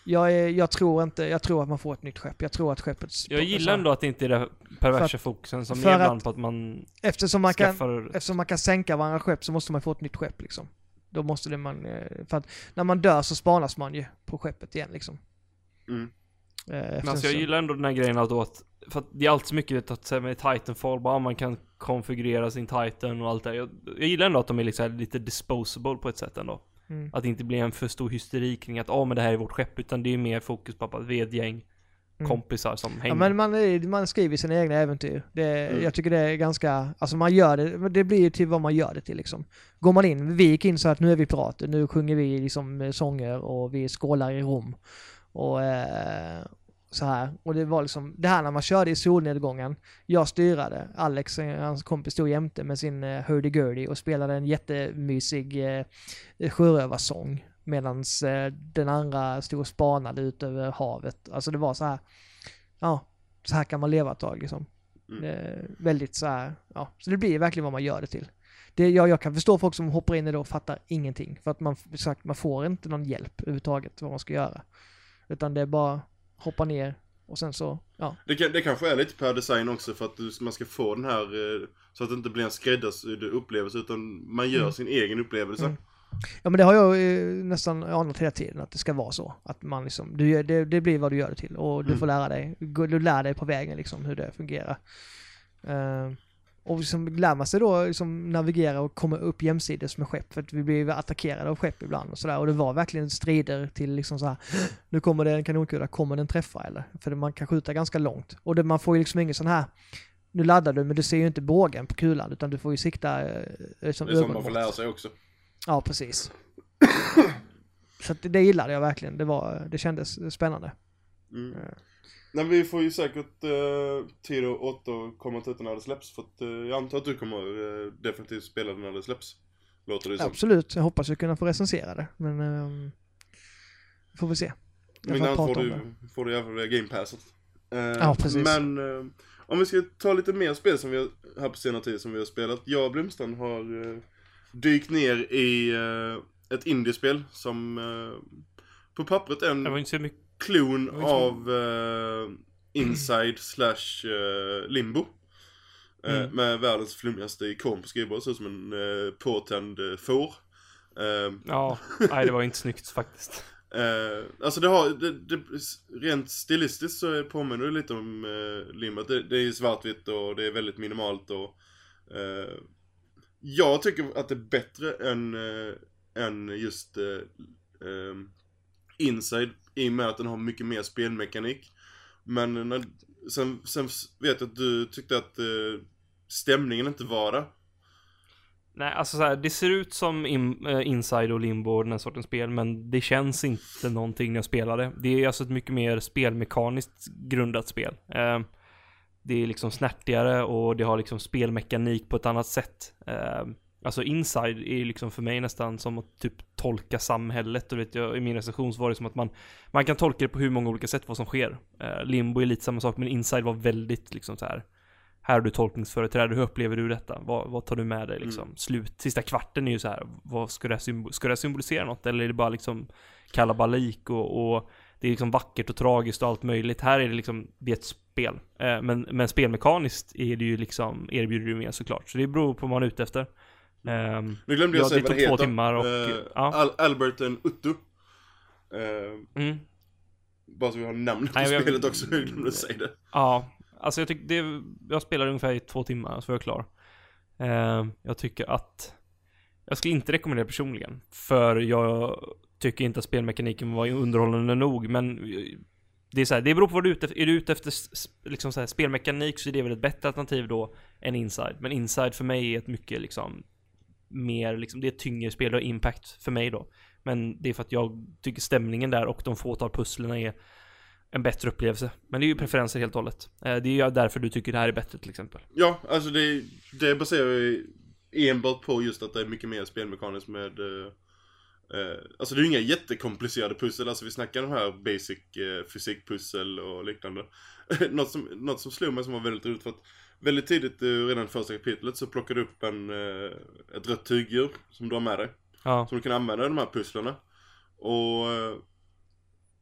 C: Jag, är, jag tror inte, jag tror att man får ett nytt skepp. Jag tror att skeppet...
B: Jag gillar ändå att det inte är det perversa fokusen som är ibland på att man
C: eftersom man
B: skaffar...
C: kan Eftersom man kan sänka varandra skepp så måste man få ett nytt skepp liksom. Då måste det man... För att när man dör så spanas man ju på skeppet igen liksom.
A: Mm.
B: Men alltså jag gillar ändå den här grejen att, att för att det är alltid så mycket att säga med Titanfall, bara man kan konfigurera sin Titan och allt det. Jag, jag gillar ändå att de är liksom lite disposable på ett sätt ändå. Mm. Att det inte blir en för stor hysteri kring att oh, men det här är vårt skepp, utan det är mer fokus på att vi är ett gäng mm. kompisar som hänger.
C: Ja, men man, man skriver sina egna äventyr. Det, mm. Jag tycker det är ganska, alltså man gör det, det blir ju till vad man gör det till liksom. Går man in, vi gick in så att nu är vi pirater, nu sjunger vi liksom sånger och vi skålar i rom. Och eh, så här. Och det var liksom, det här när man körde i solnedgången, jag styrade, Alex, hans kompis, stod jämte med sin eh, hurdy-gurdy och spelade en jättemysig eh, sjörövarsång medan eh, den andra stod och spanade ut över havet. Alltså det var så här, ja, så här kan man leva ett tag liksom. Mm. Det väldigt så här, ja, så det blir verkligen vad man gör det till. Det, jag, jag kan förstå folk som hoppar in i det och fattar ingenting, för att man, sagt, man får inte någon hjälp överhuvudtaget vad man ska göra. Utan det är bara hoppa ner och sen så, ja.
A: Det, kan, det kanske är lite per design också för att du, man ska få den här, så att det inte blir en skräddarsydd upplevelse, utan man gör mm. sin egen upplevelse. Mm.
C: Ja, men det har jag eh, nästan anat hela tiden, att det ska vara så. Att man liksom, du, det, det blir vad du gör det till. Och du mm. får lära dig, du lär dig på vägen liksom hur det fungerar. Uh, och liksom lär man sig då liksom navigera och komma upp jämsides med skepp, för att vi blir attackerade av skepp ibland och sådär. Och det var verkligen strider till liksom så här, nu kommer det en kanonkula, kommer den träffa eller? För man kan skjuta ganska långt. Och det, man får ju liksom ingen sån här, nu laddar du men du ser ju inte bågen på kulan, utan du får ju sikta eh, liksom
A: det är som man får lära sig också.
C: Ja, precis. Så att det, det gillade jag verkligen. Det var, det kändes spännande.
A: Mm. Uh. Nej, vi får ju säkert uh, tid att återkomma till när det släpps. För att, uh, jag antar att du kommer uh, definitivt spela när det släpps. Låter det som.
C: Absolut, jag hoppas att kunna få recensera det. Men uh, får vi se.
A: Men innan får du, får du i alla fall Game Passet. Uh,
C: ja, precis.
A: Men uh, om vi ska ta lite mer spel som vi har här på senare tid som vi har spelat. Jag och Blomstrand har uh, dykt ner i uh, ett indiespel som uh, på pappret är en...
B: Det var inte så mycket.
A: Klon av uh, Inside slash uh, Limbo. Uh, mm. Med världens flummigaste ikon på skrivbordet. Så som en uh, påtänd uh, får. Uh,
B: ja, nej det var inte snyggt faktiskt.
A: Uh, alltså det har, det, det, rent stilistiskt så påminner det lite om uh, Limbo. Det, det är svartvitt och det är väldigt minimalt. Och, uh, jag tycker att det är bättre än, uh, än just uh, uh, Inside, i och med att den har mycket mer spelmekanik. Men när, sen, sen vet jag att du tyckte att uh, stämningen inte var där.
B: Nej, alltså så här, det ser ut som in, uh, Inside och Limbo och den här sortens spel, men det känns inte någonting när jag spelade. Det är alltså ett mycket mer spelmekaniskt grundat spel. Uh, det är liksom snärtigare och det har liksom spelmekanik på ett annat sätt. Uh, Alltså Inside är liksom för mig nästan som att typ tolka samhället. Och vet jag, i min recension var det som att man, man kan tolka det på hur många olika sätt vad som sker. Uh, Limbo är lite samma sak, men Inside var väldigt liksom så här. Här har du tolkningsföreträde, hur upplever du detta? Vad, vad tar du med dig liksom? Mm. Slut, sista kvarten är ju så här. Vad ska det, symbol- ska det symbolisera något? Eller är det bara liksom kalabalik och, och det är liksom vackert och tragiskt och allt möjligt. Här är det liksom, det är ett spel. Uh, men, men spelmekaniskt är det ju liksom, erbjuder du mer såklart. Så det beror på vad man är ute efter. Um,
A: nu glömde jag
B: ja,
A: säga
B: det
A: vad det
B: två
A: heter.
B: Timmar och,
A: uh,
B: ja.
A: Al- Albert and Uttu. Uh, mm. Bara så vi har namn på Nej, spelet jag, också. Jag glömde säga det.
B: Ja, alltså jag tycker det, jag spelade ungefär i två timmar så var jag klar. Uh, jag tycker att jag skulle inte rekommendera personligen, för jag tycker inte att spelmekaniken var underhållande nog, men det är så här, det beror på vad du är ute efter. Är du ute efter liksom så här, spelmekanik, så är det väl ett bättre alternativ då än Inside. Men Inside för mig är ett mycket liksom mer liksom, det är ett tyngre spel och impact för mig då. Men det är för att jag tycker stämningen där och de fåtal pusslerna är en bättre upplevelse. Men det är ju preferenser helt och hållet. Det är ju därför du tycker det här är bättre till exempel.
A: Ja, alltså det, det baserar ju enbart på just att det är mycket mer spelmekaniskt med uh, uh, alltså det är ju inga jättekomplicerade pussel. Alltså vi snackar de här basic uh, fysikpussel och liknande. något, som, något som slog mig som var väldigt roligt, för att väldigt tidigt uh, redan i första kapitlet så plockade du upp en, uh, ett rött tygdjur som du har med dig. Ja. Som du kan använda i de här pusslarna. Och uh,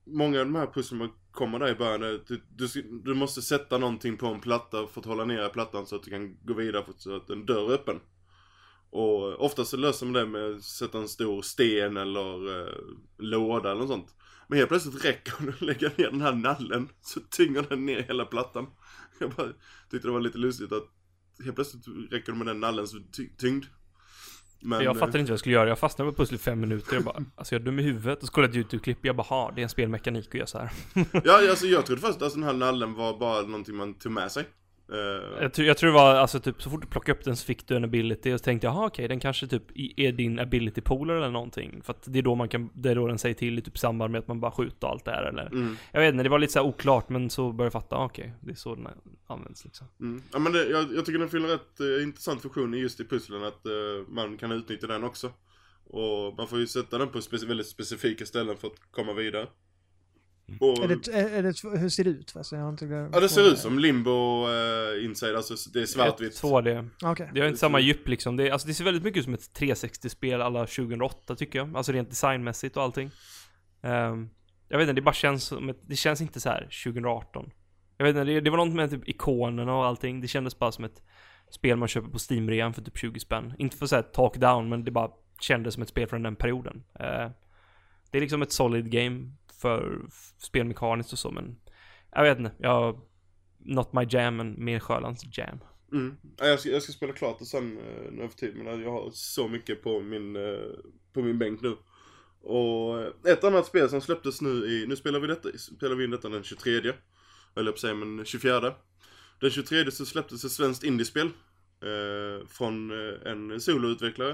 A: många av de här pusslen kommer där i början. Du, du, du måste sätta någonting på en platta för att hålla ner plattan så att du kan gå vidare så att en dörr är öppen. Och ofta så löser man det med att sätta en stor sten eller eh, låda eller något sånt. Men helt plötsligt räcker det att lägga ner den här nallen så tynger den ner hela plattan. Jag bara tyckte det var lite lustigt att helt plötsligt räcker det med den nallen så ty- tyngd. Men,
B: jag fattar inte vad jag skulle göra. Jag fastnade med pussel i fem minuter. Jag bara, alltså jag är dum i huvudet. Och så kollade jag ett YouTube-klipp. Jag bara, ha, det är en spelmekanik och gör så här.
A: Ja, alltså jag trodde först att den här nallen var bara någonting man tog med sig. Uh,
B: jag, tror, jag tror det var, alltså typ, så fort du plockade upp den så fick du en ability. Och så tänkte jag, jaha okej, den kanske typ är din ability pooler eller någonting. För att det är då man kan, det är då den säger till i typ samband med att man bara skjuter allt det här eller. Mm. Jag vet inte, det var lite så här oklart. Men så började jag fatta, okej, det är så den används liksom.
A: Mm. Ja men det, jag, jag tycker den fyller rätt uh, intressant funktion just i pusslen. Att uh, man kan utnyttja den också. Och man får ju sätta den på speci- väldigt specifika ställen för att komma vidare. Och,
C: är det, är det, hur ser det ut? Alltså, jag har inte glömt.
A: Ja, det ser ut som Limbo uh, Inside, alltså det är svartvitt.
B: två D.
C: Okay.
B: Det har inte samma djup liksom. Det, alltså, det ser väldigt mycket ut som ett trehundrasextio-spel alla tjugohundraåtta tycker jag. Alltså rent designmässigt och allting. Um, jag vet inte, det bara känns som ett, det känns inte så här tjugohundraarton. Jag vet inte, det, det var något med typ ikonerna och allting. Det kändes bara som ett spel man köper på Steam-rean för typ tjugo spänn. Inte för att säga talk down, men det bara kändes som ett spel från den perioden. Uh, det är liksom ett solid game för spelmekaniskt och så, men jag vet inte, jag not my jam, men mer Sjölands jam.
A: Mm. Jag ska, jag ska spela klart och sen uh, nu för tid, men jag har så mycket på min uh, på min bänk nu. Och ett annat spel som släpptes nu i, nu spelar vi detta, spelar vi in detta den tjugotredje, eller på sig men tjugofjärde. Den tjugotredje så släpptes ett svenskt indiespel uh, från uh, en soloutvecklare.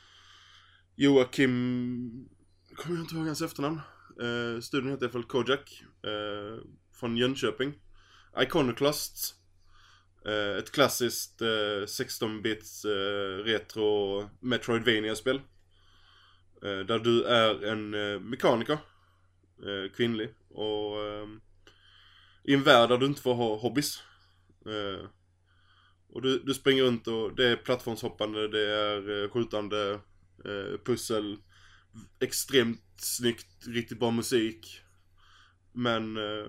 A: Joakim, kommer jag inte ihåg hans efternamn. Uh, studion heter i alla fall Kojak uh, från Jönköping. Iconoclast, uh, ett klassiskt uh, sexton-bits uh, retro Metroidvania-spel uh, där du är en uh, mekaniker, uh, kvinnlig, och uh, i en värld där du inte får ha hobbies. Uh, och du, du springer runt och det är plattformshoppande, det är uh, skjutande, uh, pussel, extremt snyggt, riktigt bra musik. Men eh,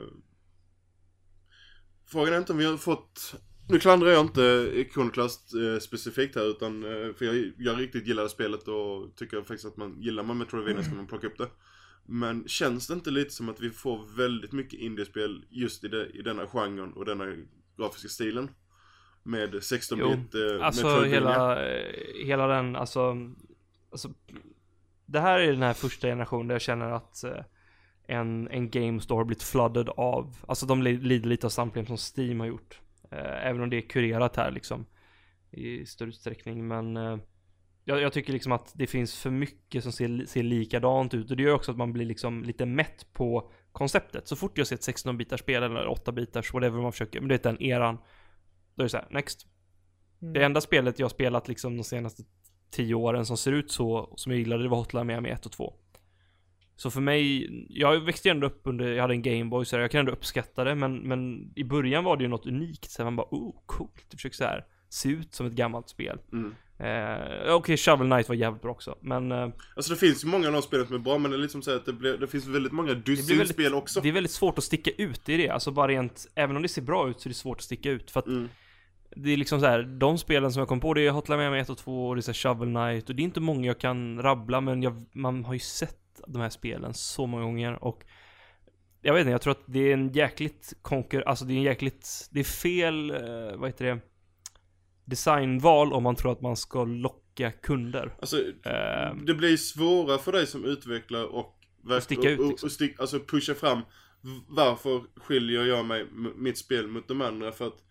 A: frågan är inte om vi har fått, nu klandrar jag inte Iconoclast eh, specifikt här, utan eh, för jag, jag riktigt gillar spelet och tycker faktiskt att man gillar man Metroidvania ska man plocka upp det. Men känns det inte lite som att vi får väldigt mycket indiespel just i, det, i denna genren och denna grafiska stilen med sexton-bit eh,
B: alltså
A: Metroidvania?
B: hela, hela den, alltså, alltså det här är den här första generationen där jag känner att eh, en, en game store har blivit flooded av, alltså de lider lite av samma som Steam har gjort, eh, även om det är kurerat här liksom i större utsträckning, men eh, jag, jag tycker liksom att det finns för mycket som ser, ser likadant ut, och det gör också att man blir liksom lite mätt på konceptet. Så fort jag ser ett sexton-bitars spel eller åtta-bitars, whatever man försöker, men det är den eran, då är det så här, next. Mm. Det enda spelet jag har spelat liksom de senaste tio åren som ser ut så som jag gillade, det var Hotline Miami ett och två. Så för mig, jag växte ändå upp under, jag hade en Gameboy så jag kan ändå uppskatta det, men, men i början var det ju något unikt, så man bara, oh coolt, det försöker så här se ut som ett gammalt spel. Mm. Eh, Okej, okay, Shovel Knight var jävligt bra också, men eh,
A: alltså det finns ju många av de spelen som är bra, men det är liksom så här att det, blir, det finns väldigt många dussinspel också.
B: Det är väldigt svårt att sticka ut i det, alltså bara rent, även om det ser bra ut så är det svårt att sticka ut, för att mm. det är liksom så här, de spelen som jag kom på, det är Hotline Miami ett och två och det är så här Shovel Knight, och det är inte många jag kan rabbla, men jag, man har ju sett de här spelen så många gånger, och jag vet inte, jag tror att det är en jäkligt konkur, alltså det är en jäkligt, det är fel, eh, vad heter det, designval om man tror att man ska locka kunder.
A: Alltså uh, det blir svårare för dig som utvecklare och
B: verk- sticka ut
A: och,
B: liksom.
A: och stick, alltså pusha fram varför skiljer jag mig m- mitt spel mot de andra, för att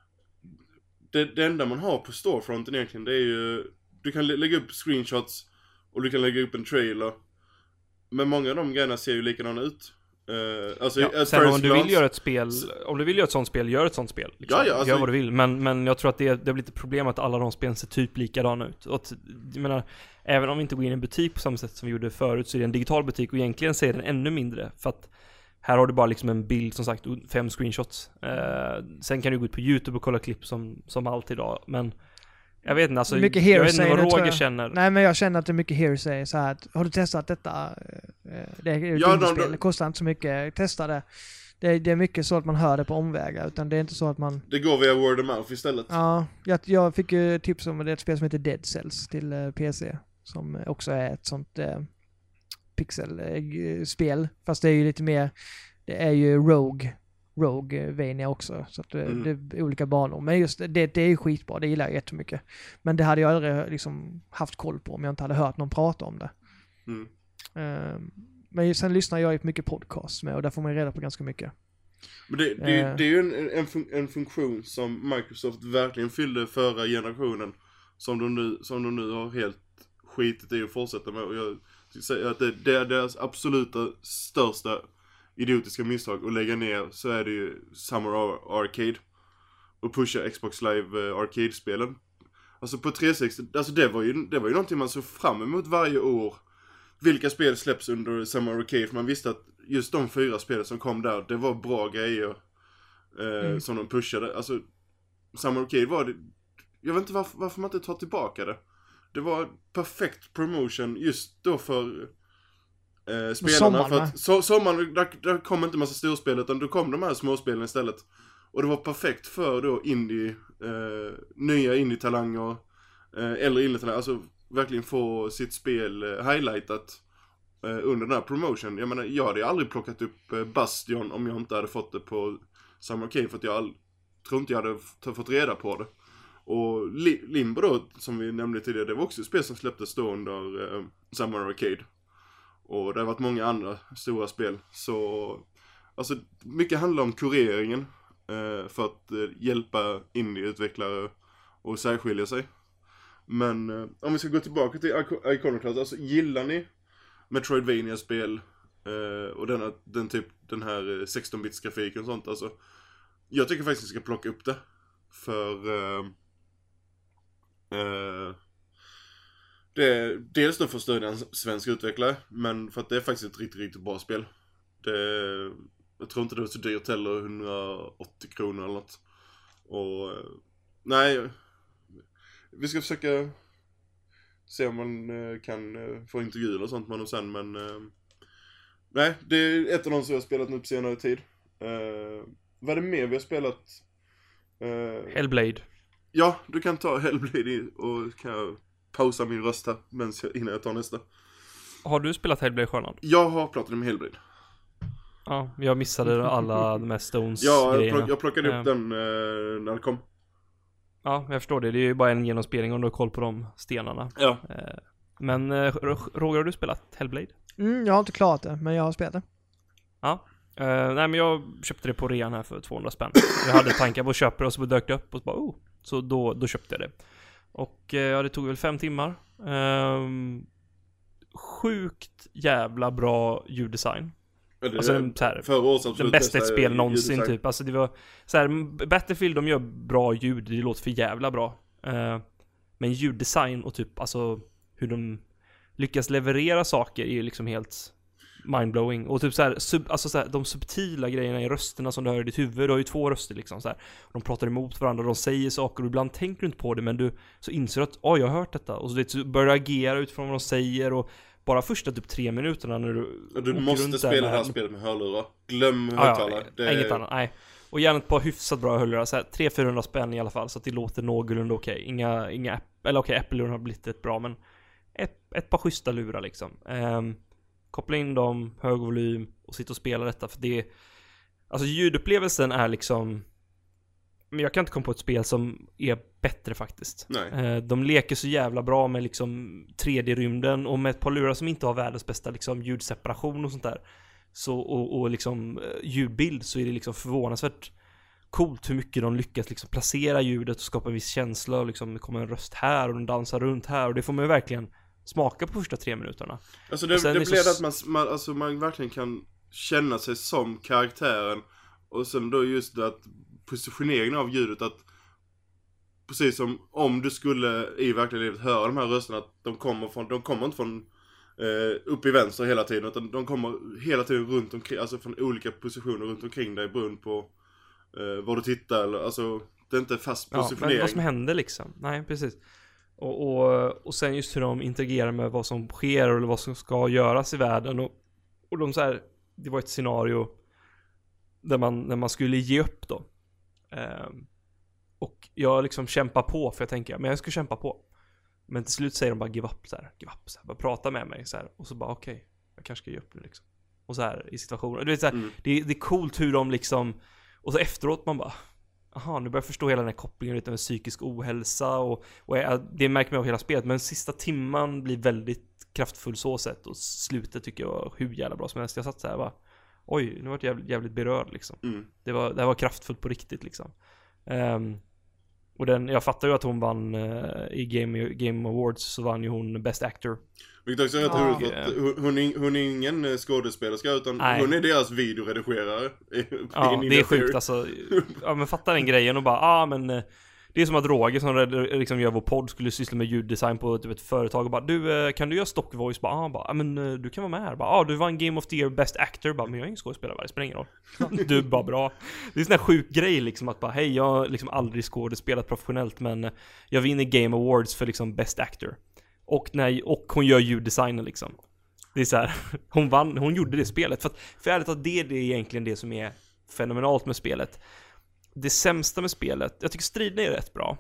A: det, det enda man har på storefronten egentligen, det är ju, du kan lä- lägga upp screenshots och du kan lägga upp en trailer, men många av de grejerna ser ju likadana ut. Uh, alltså,
B: ja, sen om du vill göra ett spel, om du vill göra ett sånt spel, gör ett sånt spel liksom.
A: Ja, ja, alltså,
B: gör vad du vill, men, men jag tror att det, det blir ett problem att alla de spelen ser typ likadana ut, och jag menar, även om vi inte går in i en butik på samma sätt som vi gjorde förut, så är det en digital butik, och egentligen ser den ännu mindre, för att här har du bara liksom en bild, som sagt, fem screenshots. uh, sen kan du gå ut på YouTube och kolla klipp som, som allt idag, men jag vet inte, alltså,
C: mycket
B: jag vet
C: inte
B: vad
C: nu,
B: Roger känner.
C: Nej, men jag känner att det är mycket hearsay så här, att, har du testat detta? Det är ett
A: ja,
C: indiespel,
A: de, de,
C: det kostar inte så mycket. Testa det. det. Det är mycket så att man hör det på omvägar, utan det är inte så att man...
A: Det går via word of mouth istället.
C: Ja, jag, jag fick ju tips om det, ett spel som heter Dead Cells till uh, P C. Som också är ett sånt uh, pixelspel. Fast det är ju lite mer... Det är ju Rogue. Rogue-vania också. Så att det, mm. det är olika banor. Men just det, det är ju skitbra. Det gillar jag jättemycket. Men det hade jag aldrig liksom haft koll på om jag inte hade hört någon prata om det.
A: Mm.
C: Uh, men sen lyssnar jag ju på mycket podcasts med och där får man ju reda på ganska mycket.
A: Men det, det, uh, det är ju en, en, fun- en funktion som Microsoft verkligen fyllde förra generationen. Som de nu, som de nu har helt skitit i att fortsätta med. Och jag säger att det, det är deras absoluta största idiotiska misstag att lägga ner, så är det ju Summer Arcade och pusha Xbox Live uh, Arcade-spelen. Alltså på trehundrasextio, alltså det var ju det var ju någonting man såg fram emot varje år. Vilka spel släpps under Summer Arcade? För man visste att just de fyra spelen som kom där, det var bra grejer eh, mm. som de pushade. Alltså Summer Arcade var det, jag vet inte varför, varför man inte tar tillbaka det. Det var perfekt promotion just då för Eh, spelarna, sommaren, för att so- sommaren, där, där kom inte en massa storspel, utan då kom de här småspelen istället. Och det var perfekt för då indie, eh, nya indie-talanger eh, eller indie-talanger, alltså verkligen få sitt spel eh, highlightat eh, under den här promotion. Jag menar, jag hade aldrig plockat upp eh, Bastion om jag inte hade fått det på Summer Arcade, för att jag all, tror inte jag hade f- fått reda på det. Och Li- Limbo då, som vi nämnde tidigare, det var också ett spel som släpptes då under eh, Summer Arcade. Och det har varit många andra stora spel. Så alltså mycket handlar om kureringen eh, för att eh, hjälpa indie-utvecklare och särskilja sig. Men eh, om vi ska gå tillbaka till Ic- Iconoclast, alltså gillar ni Metroidvania-spel eh, och denna, den typ den här sexton-bits grafiken och sånt, alltså jag tycker faktiskt att vi ska plocka upp det. För eh, eh, det är dels då för att stödja en svensk utvecklare, men för att det är faktiskt ett riktigt, riktigt bra spel. Det, jag tror inte det var så dyrt heller, hundraåttio kronor eller något. Och nej, vi ska försöka se om man kan få intervjuer och sånt med honom sen, men nej, det är ett av de som jag har spelat nu på senare tid. Vad är det mer vi har spelat?
B: Hellblade.
A: Ja, du kan ta Hellblade och kan jag pausa min röst här jag, innan jag tar nästa.
B: Har du spelat Hellblade Sjöland?
A: Jag har pratat om Hellblade.
B: Ja, jag missade alla de här Stones
A: ja,
B: grejerna.
A: Ja, plock, jag plockade upp uh, den uh, när det kom.
B: Ja, jag förstår det. Det är ju bara en genomspelning om du har koll på de stenarna.
A: Ja.
B: Uh, men uh, Roger, har du spelat Hellblade?
C: Mm, jag har inte klarat det, men jag har spelat det.
B: Ja. Uh, nej, men jag köpte det på rean här för tvåhundra spänn. Jag hade tankar på att köpa det och så dök det upp och så bara, oh. Så då, då köpte jag det. Och ja, det tog väl fem timmar. Um, sjukt jävla bra ljuddesign.
A: Ja, det,
B: alltså den, så här,
A: för
B: den bästa ett spel någonsin typ. Alltså det var så här, Battlefield, de gör bra ljud, det låter för jävla bra. Uh, men ljuddesign och typ alltså hur de lyckas leverera saker är ju liksom helt mindblowing. Och typ så här, sub, alltså så här, de subtila grejerna i rösterna som du hör i ditt huvud, du har ju två röster liksom så här. De pratar emot varandra, de säger saker och ibland tänker du inte på det, men du så inser att oj, jag har hört detta, och så, det, så börjar du agera utifrån vad de säger. Och bara första typ tre minuterna när du
A: och du måste spela det här spelet med hörlurar. Glöm högtalare.
B: Ja, ja, inget annat, nej. Och gärna ett par hyfsat bra hörlurar, så här tre till fyrahundra spänn i alla fall, så att det låter någorlunda okej. Okay. Inga, inga, eller okej, okay, Apple har blivit ett bra, men ett, ett par schyssta lurar liksom. Um, koppla in dem, hög volym och sitta och spela detta, för det, alltså ljudupplevelsen är liksom, men jag kan inte komma på ett spel som är bättre faktiskt.
A: Nej.
B: De leker så jävla bra med liksom tre D-rymden och med ett par lurar som inte har världens bästa liksom ljudseparation och sånt där. Så, och, och liksom ljudbild, så är det liksom förvånansvärt coolt hur mycket de lyckas liksom placera ljudet och skapa en viss känsla, och liksom det kommer en röst här och den dansar runt här, och det får man ju verkligen smaka på första tre minuterna.
A: Alltså det, det blev så... att man, man, alltså man verkligen kan känna sig som karaktären, och sen då just det att positioneringen av ljudet, att precis som om du skulle i verkliga livet höra de här rösterna, att de kommer från, de kommer inte från eh, upp i vänster hela tiden, utan de kommer hela tiden runt omkring, alltså från olika positioner runt omkring dig beroende på eh, var du tittar, eller, alltså det är inte fast positionering.
B: Ja, men vad som händer liksom. Nej, precis. Och, och, och sen just hur de interagerar med vad som sker eller vad som ska göras i världen. Och Och de så här, det var ett scenario där man, när man skulle ge upp då. Um, och jag liksom kämpar på, för jag tänker, men jag ska kämpa på. Men till slut säger de bara give up så här, give up så här, bara prata med mig så här, och så bara okej, okay, jag kanske ska ge upp nu liksom. Och så här i situationen. Du vet så här, mm. det, det är coolt hur de liksom, och så efteråt man bara, aha, nu börjar jag förstå hela den här kopplingen lite med psykisk ohälsa och, och jag, det märker man av hela spelet, men sista timman blir väldigt kraftfull så sätt, och slutet tycker jag var hur jävla bra som helst. Jag satt så här bara, oj, nu var jag jävligt, jävligt berörd liksom. Mm. Det var, det här var kraftfullt på riktigt liksom. Um, och den, jag fattar ju att hon vann uh, i Game, Game Awards, så vann ju hon Best Actor.
A: Vilket också är rätt ah. roligt, för att hon, hon, är, hon är ingen skådespelerska, utan nej. Hon är deras videoredigerare.
B: Ja, det är sjukt alltså. Ja, men fattar den grejen och bara, ja ah, men det är som att Roger som liksom gör vår podd skulle syssla med ljuddesign på typ ett företag och bara, du, kan du göra stock voice? Bara, ah, bara, men du kan vara med här. Bara, ah, du var en Game of the Year Best Actor. Bara, men jag är ingen skådespelare, det spelar ingen roll. Du är bara bra. Det är en sån här sjuk grej liksom, att bara, hej, jag har liksom aldrig skådespelat professionellt, men jag vinner Game Awards för liksom Best Actor. Och, när, och hon gör ljuddesignen liksom. Det är så här, hon vann, hon gjorde det spelet. För, att, för ärligt att det, det är egentligen det som är fenomenalt med spelet. Det sämsta med spelet, jag tycker striderna är rätt bra.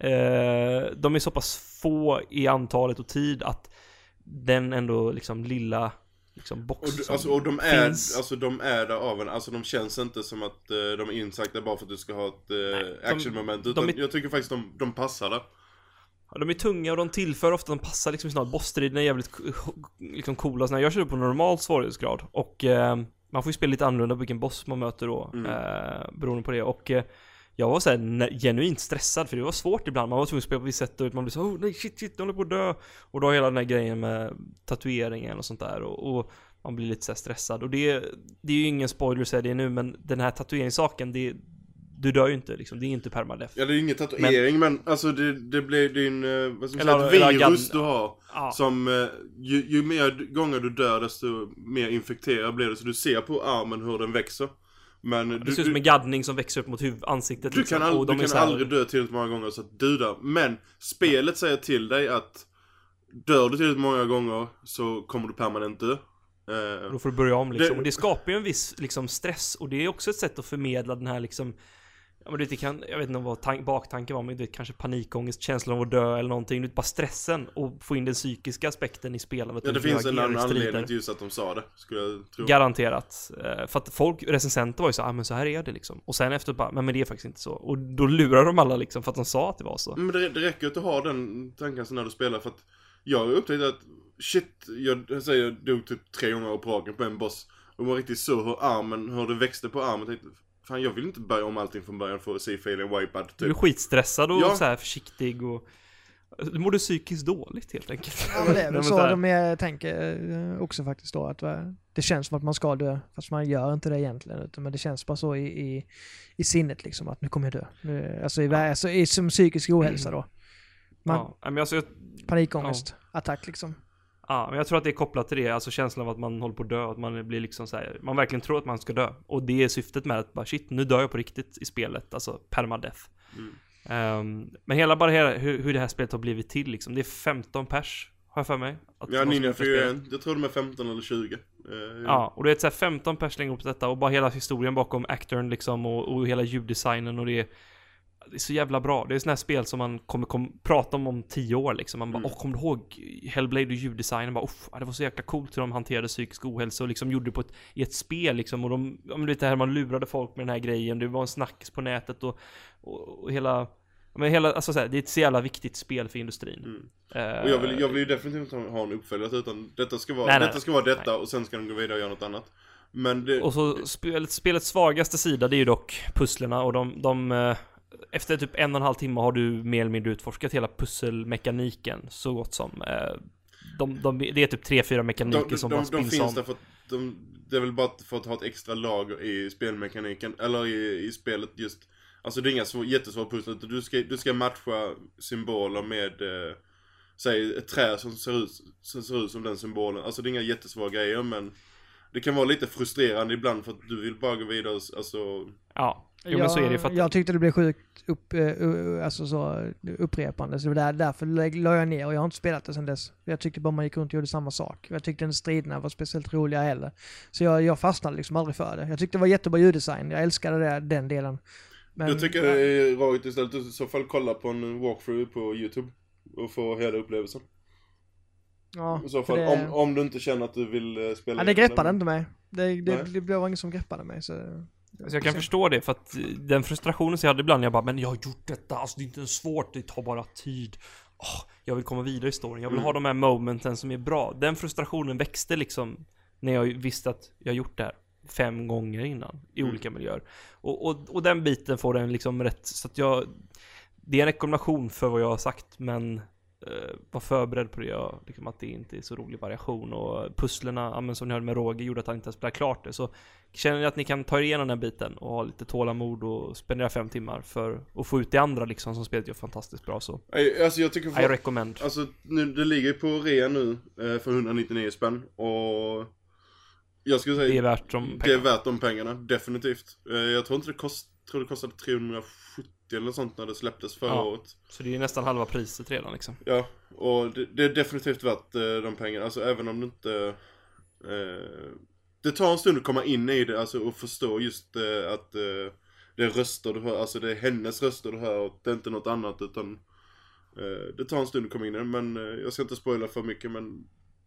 B: Eh, de är så pass få i antalet och tid att den ändå liksom lilla liksom box
A: och, du, alltså, och de är finns. Alltså de är där av en, alltså de känns inte som att uh, de är insagda bara för att du ska ha ett uh, actionmoment, utan är, jag tycker faktiskt de, de passar där.
B: Ja, de är tunga och de tillför ofta, de passar liksom snart. Bossstriderna är jävligt liksom coola. Så när jag kör på normal svårighetsgrad och eh, man får ju spela lite annorlunda på vilken boss man möter då, mm. eh, beroende på det. Och eh, jag var så här genuint stressad, för det var svårt ibland. Man var tvungen att spela på visst sätt och man blev så, oh nej shit shit, jag håller på att dö. Och då hela den här grejen med tatueringen och sånt där, och, och man blir lite så här stressad. Och det, det är ju ingen spoiler att säga det nu, men den här tatueringssaken, det du dör ju inte liksom, det är inte permadeath.
A: Ja, det är ingen tatuering, men, men alltså det, det blir din, vad ska man säga, ett virus du har, ja. Som ju, ju mer gånger du dör, desto mer infekterad blir det, så du ser på armen hur den växer. Men
B: det
A: du,
B: ser ut som en gaddning som växer upp mot huvudansiktet.
A: Du liksom. kan, all, du kan aldrig dö tillräckligt många gånger så att du dör. Men spelet säger till dig att dör du tillräckligt många gånger så kommer du permanent dö.
B: Uh, Då får du börja om liksom. Det, och det skapar ju en viss liksom, stress, och det är också ett sätt att förmedla den här liksom, ja, men det kan, jag vet inte vad tank, baktanken var, men det är kanske panikångest, känslan av att dö eller någonting. Det är bara stressen och få in den psykiska aspekten i spelandet.
A: Ja, det finns en annan anledning till just att de sa det, skulle jag tro.
B: Garanterat. För att folk, recensenter var ju så, ah, men så här är det liksom. Och sen efter bara, men, men det är faktiskt inte så. Och då lurar de alla liksom för att de sa att det var så.
A: Men det, det räcker ju att ha den tanken när du spelar, för att jag har upptäckt att shit, jag, jag säger jag dog typ tre gånger på raken på en boss. Och man riktigt så hur armen, hur det växte på armen. Tänkte, fan, jag vill inte börja om allting från början för att se failen wipad typ.
B: Du är skitstressad och ja. Så här försiktig och du mår du psykiskt dåligt helt enkelt.
C: Ja, men det är väl så de är, tänker också faktiskt då, att det känns som att man ska dö, fast man gör inte det egentligen, utan men det känns bara så i, i, i sinnet liksom, att nu kommer jag dö. Nu, alltså, i, ja. alltså i, som psykisk ohälsa då. Man,
B: ja, men alltså, jag,
C: panikångest,
B: ja.
C: attack liksom.
B: Ja, men jag tror att det är kopplat till det, alltså känslan av att man håller på att dö, att man blir liksom så här, man verkligen tror att man ska dö, och det är syftet med att bara shit, nu dör jag på riktigt i spelet, alltså permadeath. Mm. Um, men hela bara hela, hur, hur det här spelet har blivit till liksom, det är femton pers, har jag för mig.
A: Ja, Ninja fyra, jag tror de är femton eller tjugo. Uh,
B: ja, och det är så här femton pers längre upp detta, och bara hela historien bakom actorn liksom, och, och hela ljuddesignen, och det är Det är så jävla bra. Det är såna här spel som man kommer kom, prata om om tio år liksom. Man bara, mm. åh, kommer du ihåg Hellblade och ljuddesignen? Bara, oh, det var så jäkla coolt hur de hanterade psykisk ohälsa och liksom gjorde det på ett, i ett spel liksom. Och de, ja, men det här, man lurade folk med den här grejen. Det var en snackis på nätet och, och, och hela, men hela, alltså så här, det är ett så jävla viktigt spel för industrin.
A: Mm. Uh, och jag vill, jag vill ju definitivt ha en uppföljare, utan detta ska vara, nej, detta ska vara detta, nej. Och sen ska de gå vidare och göra något annat. Men det... Och
B: så spelet, spelets svagaste sida, det är ju dock pusslerna, och de, de efter typ en och en halv timme har du mer eller mindre utforskat hela pusselmekaniken så gott som. De, de, det är typ tre, fyra mekaniker de, som de, bara spins om.
A: De finns där för att de, det är väl bara för att ha ett extra lager i spelmekaniken, eller i, i spelet just. Alltså det är inga svår, jättesvåra pussel. Du ska, du ska matcha symboler med eh, säg ett trä som ser, ut, som ser ut som den symbolen. Alltså det är inga jättesvåra grejer, men det kan vara lite frustrerande ibland för att du vill bara gå vidare. Alltså,
B: ja, Jo, men så är det för att...
C: Jag tyckte det blev sjukt upp, uh, alltså så, upprepande, så där, därför la jag ner och jag har inte spelat det sedan dess. Jag tyckte bara man gick runt och gjorde samma sak. Jag tyckte inte striderna var speciellt roliga heller. Så jag, jag fastnade liksom aldrig för det. Jag tyckte det var jättebra ljuddesign, jag älskade det, den delen. Men,
A: jag tycker det är roligt istället att i så fall kolla på en walkthrough på YouTube och få hela upplevelsen.
C: Ja,
A: I så fall,
C: det...
A: om, om du inte känner att du vill spela...
C: Ja, det greppade inte mig. Det, det, det blev ingen som greppade mig, så...
B: Så jag kan förstå det, för att den frustrationen som jag hade ibland, jag bara, men jag har gjort detta, alltså det är inte svårt, det tar bara tid. Oh, jag vill komma vidare i storyn, jag vill mm. ha de här momenten som är bra. Den frustrationen växte liksom när jag visste att jag gjort det här fem gånger innan i mm. olika miljöer. Och, och, och den biten får den liksom rätt, så att jag, det är en rekommendation för vad jag har sagt, men eh, var förberedd på det, jag, liksom att det inte är så rolig variation. Och pusslerna, ja, men som ni hörde med Roger, gjorde att han inte spelade klart det. Så känner ni att ni kan ta er igenom den biten och ha lite tålamod och spendera fem timmar för att få ut det andra liksom, som spelet gör fantastiskt bra, så
A: alltså jag tycker för,
B: I recommend.
A: Alltså nu, det ligger på rea nu eh, för etthundranittionio spänn, och jag skulle säga
B: det är värt de pengarna.
A: Det är värt de pengarna, definitivt. eh, Jag tror inte det kost, tror det kostade trehundrasjuttio eller sånt när det släpptes förra
B: ja,
A: året.
B: Så det är nästan halva priset redan liksom.
A: Ja, och det, det är definitivt värt eh, de pengarna. Alltså även om du inte eh, det tar en stund att komma in i det, alltså, och förstå just eh, att eh, det är röster du hör, alltså det är hennes röster du hör, och det är inte något annat, utan eh, det tar en stund att komma in i det. Men eh, jag ska inte spoila för mycket, men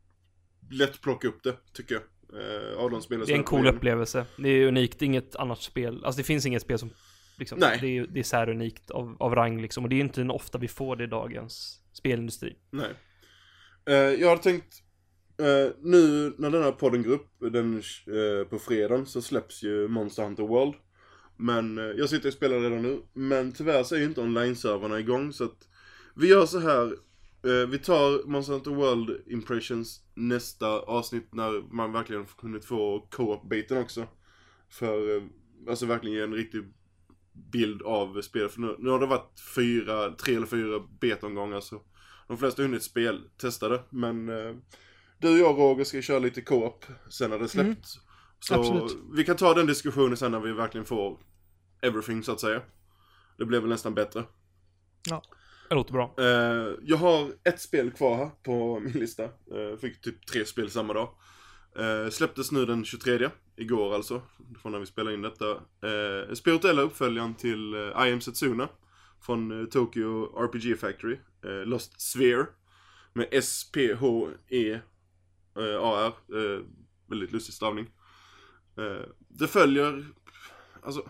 A: lätt plocka upp det, tycker jag. eh, av de spelare.
B: Det är en cool upplevelse. Det är unikt, det är inget annat spel. Alltså det finns inget spel som liksom,
A: Nej.
B: Det är, det är så här unikt av, av rang liksom. Och det är inte ofta vi får det i dagens spelindustri.
A: Nej. eh, Jag har tänkt Uh, nu när den här podden går upp den, uh, på fredagen, så släpps ju Monster Hunter World. Men uh, jag sitter och spelar redan nu. Men tyvärr så är ju inte online-serverna igång, så att vi gör så här. uh, Vi tar Monster Hunter World Impressions nästa avsnitt, när man verkligen kunnat få co-op-biten också. För uh, alltså verkligen ge en riktig bild av spelet. För nu, nu har det varit fyra, tre eller fyra betomgångar, så de flesta har hunnit spel, testade. Men uh, du och jag, Roger, ska köra lite co-op sen när det släppt. Mm. Så absolut. Vi kan ta den diskussionen sen när vi verkligen får everything, så att säga. Det blev väl nästan bättre.
B: Ja, det låter bra.
A: uh, Jag har ett spel kvar här på min lista. uh, Fick typ tre spel samma dag. uh, Släpptes nu den tjugotredje, igår alltså, från när vi spelade in detta. uh, Spirituella uppföljaren till uh, I Am Setsuna från uh, Tokyo R P G Factory, uh, Lost Sphere, med S P H E Uh, A R, uh, väldigt lustig stavning. uh, Det följer, alltså,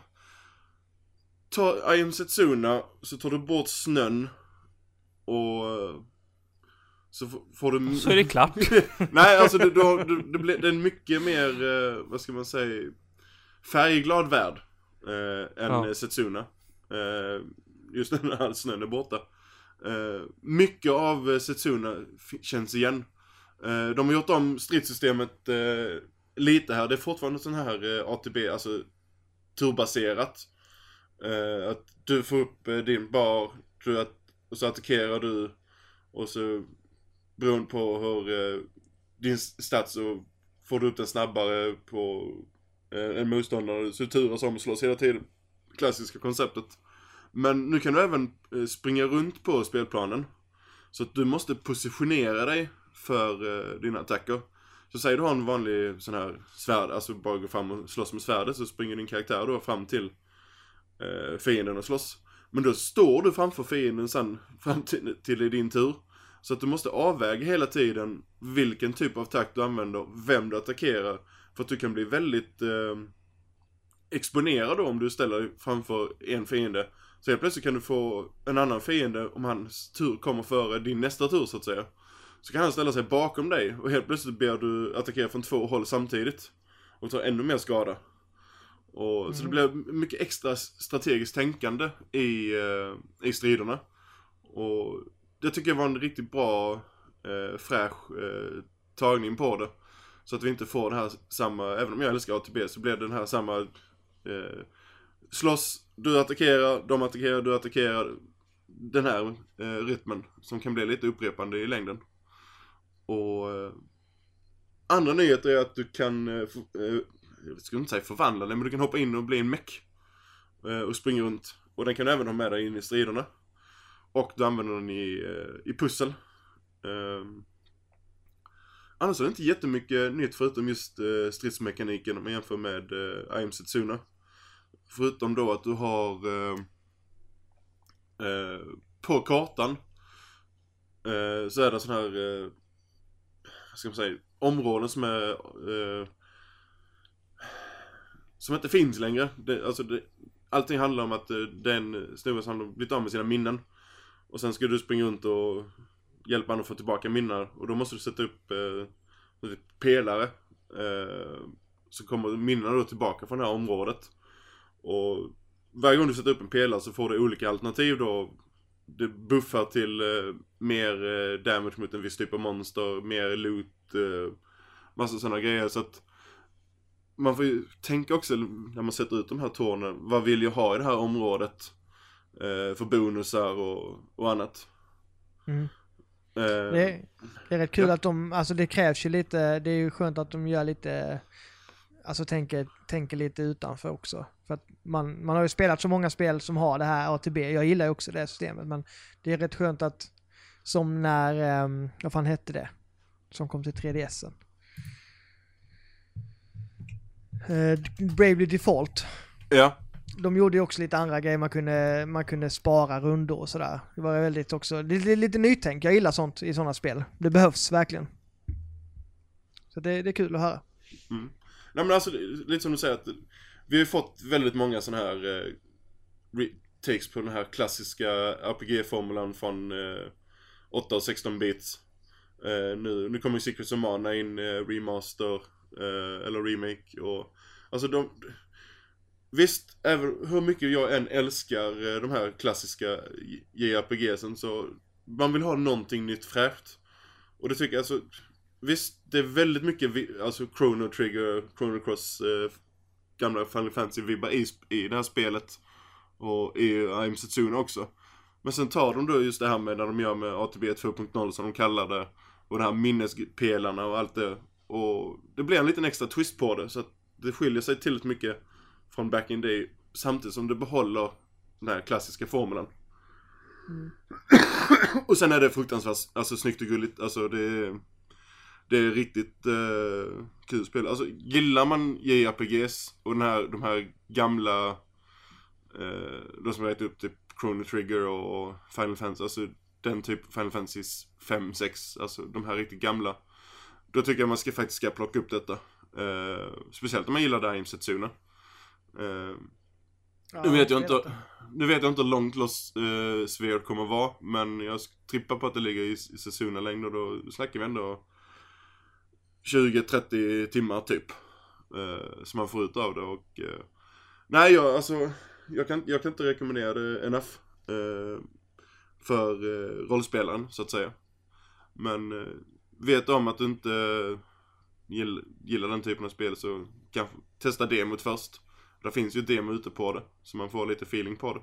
A: ta I Am Setsuna, så tar du bort snön, och uh, så f- får du...
B: Så är det klart.
A: Nej, alltså du, du har, du, det, blir, det är en mycket mer, uh, vad ska man säga, färgglad värld uh, än ja. Setsuna. uh, Just när all snön är borta. uh, Mycket av Setsuna f- känns igen. De har gjort om stridssystemet eh, lite här. Det är fortfarande sån här eh, A T B, alltså turbaserat. Eh, att du får upp eh, din bar, du att, och så attackerar du, och så beroende på hur eh, din stats, så får du upp den snabbare på eh, en motståndare, så turas om och slås hela tiden. Klassiska konceptet. Men nu kan du även eh, springa runt på spelplanen, så att du måste positionera dig för uh, dina attacker. Så säger du har en vanlig sån här svärd, alltså bara gå fram och slåss med svärdet, så springer din karaktär då fram till uh, fienden och slåss. Men då står du framför fienden sen fram till, till din tur. Så att du måste avväga hela tiden vilken typ av attack du använder, vem du attackerar, för att du kan bli väldigt uh, exponerad då om du ställer dig framför en fiende. Så helt plötsligt kan du få en annan fiende, om hans tur kommer före din nästa tur, så att säga. Så kan han ställa sig bakom dig, och helt plötsligt ber du attackera från två håll samtidigt och ta ännu mer skada. Och, mm. Så det blir mycket extra strategiskt tänkande i, uh, i striderna. Och det tycker jag var en riktigt bra uh, fräsch uh, tagning på det. Så att vi inte får det här samma, även om jag älskar A T B, så blir det den här samma uh, slåss, du attackerar, de attackerar, du attackerar. Den här uh, rytmen som kan bli lite upprepande i längden. Och eh, andra nyheter är att du kan, eh, f- eh, jag skulle inte säga förvandla dig, men du kan hoppa in och bli en mech. eh, och springer runt. Och den kan du även ha med dig in i striderna. Och du använder den i, eh, i pussel. Eh, annars är det inte jättemycket nytt förutom just eh, stridsmekaniken om man jämför med eh, I Am Setsuna. Förutom då att du har eh, eh, på kartan eh, så är det sån här eh, vad ska man säga, områden som är eh, som inte finns längre. Det, alltså det, allting handlar om att eh, den snubben som har blivit av med sina minnen. Och sen ska du springa runt och hjälpa honom att få tillbaka minnen. Och då måste du sätta upp eh, pelare eh, så kommer minnena då tillbaka från det här området. Och varje gång du sätter upp en pelare så får du olika alternativ då. Det buffar till eh, mer eh, damage mot en viss typ av monster, mer loot, eh, massa sådana grejer. Så att man får ju tänka också när man sätter ut de här tornen, vad vill jag ha i det här området eh, för bonusar och, och annat.
C: Mm.
A: Eh,
C: det, är, det är rätt kul
A: ja.
C: att de, alltså det krävs ju lite, det är ju skönt att de gör lite, alltså tänker, tänker lite utanför också. För att man, man har ju spelat så många spel som har det här A T B. Jag gillar ju också det systemet, men det är rätt skönt att, som när, um, vad fan hette det? Som kom till tre D S:en. Uh, Bravely Default.
A: Ja.
C: De gjorde ju också lite andra grejer, man kunde, man kunde spara rundor och sådär. Det var väldigt också, lite, lite nytänk. Jag gillar sånt i sådana spel. Det behövs verkligen. Så det, det är kul att höra.
A: Mm. Nej men alltså, lite som du säger att vi har fått väldigt många sådana här eh, re- takes på den här klassiska R P G-formulan från eh, åtta och sexton bits. Eh, nu, nu kommer Secrets of Mana in, eh, remaster eh, eller remake och alltså de, visst, även hur mycket jag än älskar eh, de här klassiska J R P G:sen så man vill ha någonting nytt fräscht. Och det tycker jag alltså, visst, det är väldigt mycket vi, alltså Chrono Trigger, Chrono Cross eh, gamla Final Fantasy-vibbar i, i det här spelet och i I Am Setsuna också. Men sen tar de då just det här med när de gör med A T B två punkt noll som de kallar det och de här minnespelarna och allt det. Och det blir en liten extra twist på det så att det skiljer sig tillräckligt mycket från back in day samtidigt som det behåller den här klassiska formulan. Mm. Och sen är det fruktansvärt alltså snyggt och gulligt. Alltså det är, det är riktigt uh, kul spel. Alltså gillar man J R P Gs och den här, de här gamla uh, de som har rätt upp typ Chrono Trigger och Final Fantasy, alltså den typ Final Fantasy fem, sex, alltså de här riktigt gamla. Då tycker jag man ska faktiskt ska plocka upp detta. Uh, speciellt om man gillar I Am Setsuna. Uh, ja, nu vet jag inte nu vet jag inte hur långt Lost uh, Sphere kommer vara, men jag trippar på att det ligger i, i Setsuna längd och då snackar vi ändå tjugo till trettio timmar typ uh, som man får ut av det och uh, nej jag alltså jag kan jag kan inte rekommendera det enough uh, för uh, rollspelaren så att säga. Men uh, vet om att du inte uh, gillar, gillar den typen av spel så kan testa demot först. Det finns ju demo ute på det så man får lite feeling på det.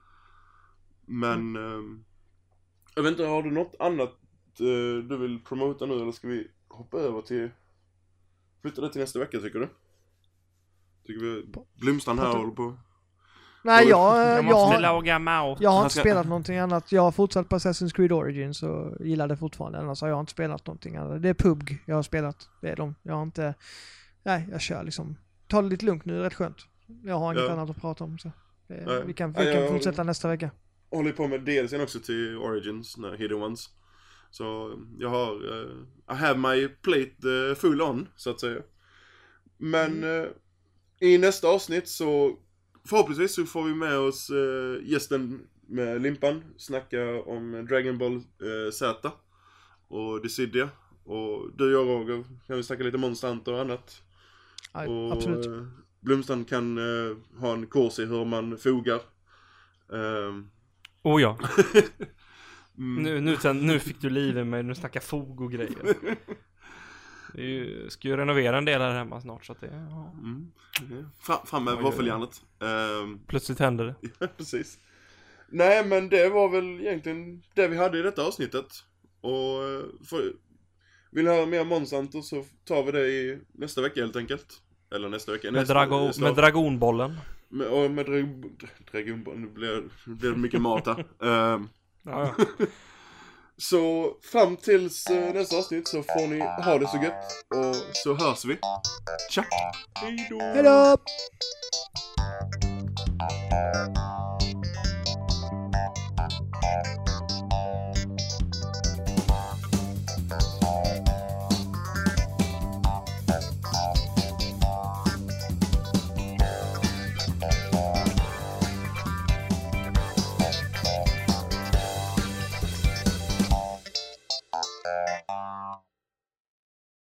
A: Men mm. uh, jag vet inte, har du något annat uh, du vill promota nu eller ska vi hoppa över till flytta det till nästa vecka tycker du? Tycker vi Blomstrand här håller på.
C: Nej, jag,
B: jag måste
C: jag,
B: laga mat.
C: Jag har inte spelat någonting annat. Jag har fortsatt på Assassin's Creed Origins och gillar det fortfarande. Annars har jag inte spelat någonting annat. Det är P U B G jag har spelat. Det är de. Jag har inte... Nej, jag kör liksom. Ta det lite lugnt nu, det är rätt skönt. Jag har inget ja. annat att prata om. Så det, ja. Vi kan, vi ja, kan fortsätta håller, nästa vecka.
A: Jag håller på med D L C:n också till Origins, när Hidden Ones. Så jag har... Uh, I have my plate uh, full on, så att säga. Men uh, i nästa avsnitt så... Förhoppningsvis så får vi med oss uh, gästen med Limpan. Snacka om Dragon Ball uh, Z. Och Dissidia. Och du och Roger kan vi snacka lite Monster Hunter och annat.
C: Aj,
A: och
C: absolut.
A: Uh, Blomstrand kan uh, ha en kurs i hur man fogar. Uh,
B: oh ja. mm. nu, nu, sen, nu fick du liv i mig. Nu snackar fog och grejer. Vi ska ju renovera en del här hemma snart så att det, ja.
A: mm. Fram, fram med våffeljärnet. Uh,
B: Plötsligt händer det.
A: Ja, precis. Nej, men det var väl egentligen det vi hade i detta avsnittet. Och för, vill ni höra mer Monster Hunter så tar vi det i nästa vecka helt enkelt. Eller nästa vecka.
B: Med,
A: nästa,
B: drago,
A: nästa
B: med dragonbollen.
A: med, och med Dragon, Dragon Ball, nu blir det mycket mat här. um,
B: Ja, ja.
A: Så fram tills uh, nästa avsnitt så får ni ha det så gött. Och så hörs vi. Tja! Hejdå!
C: Hejdå!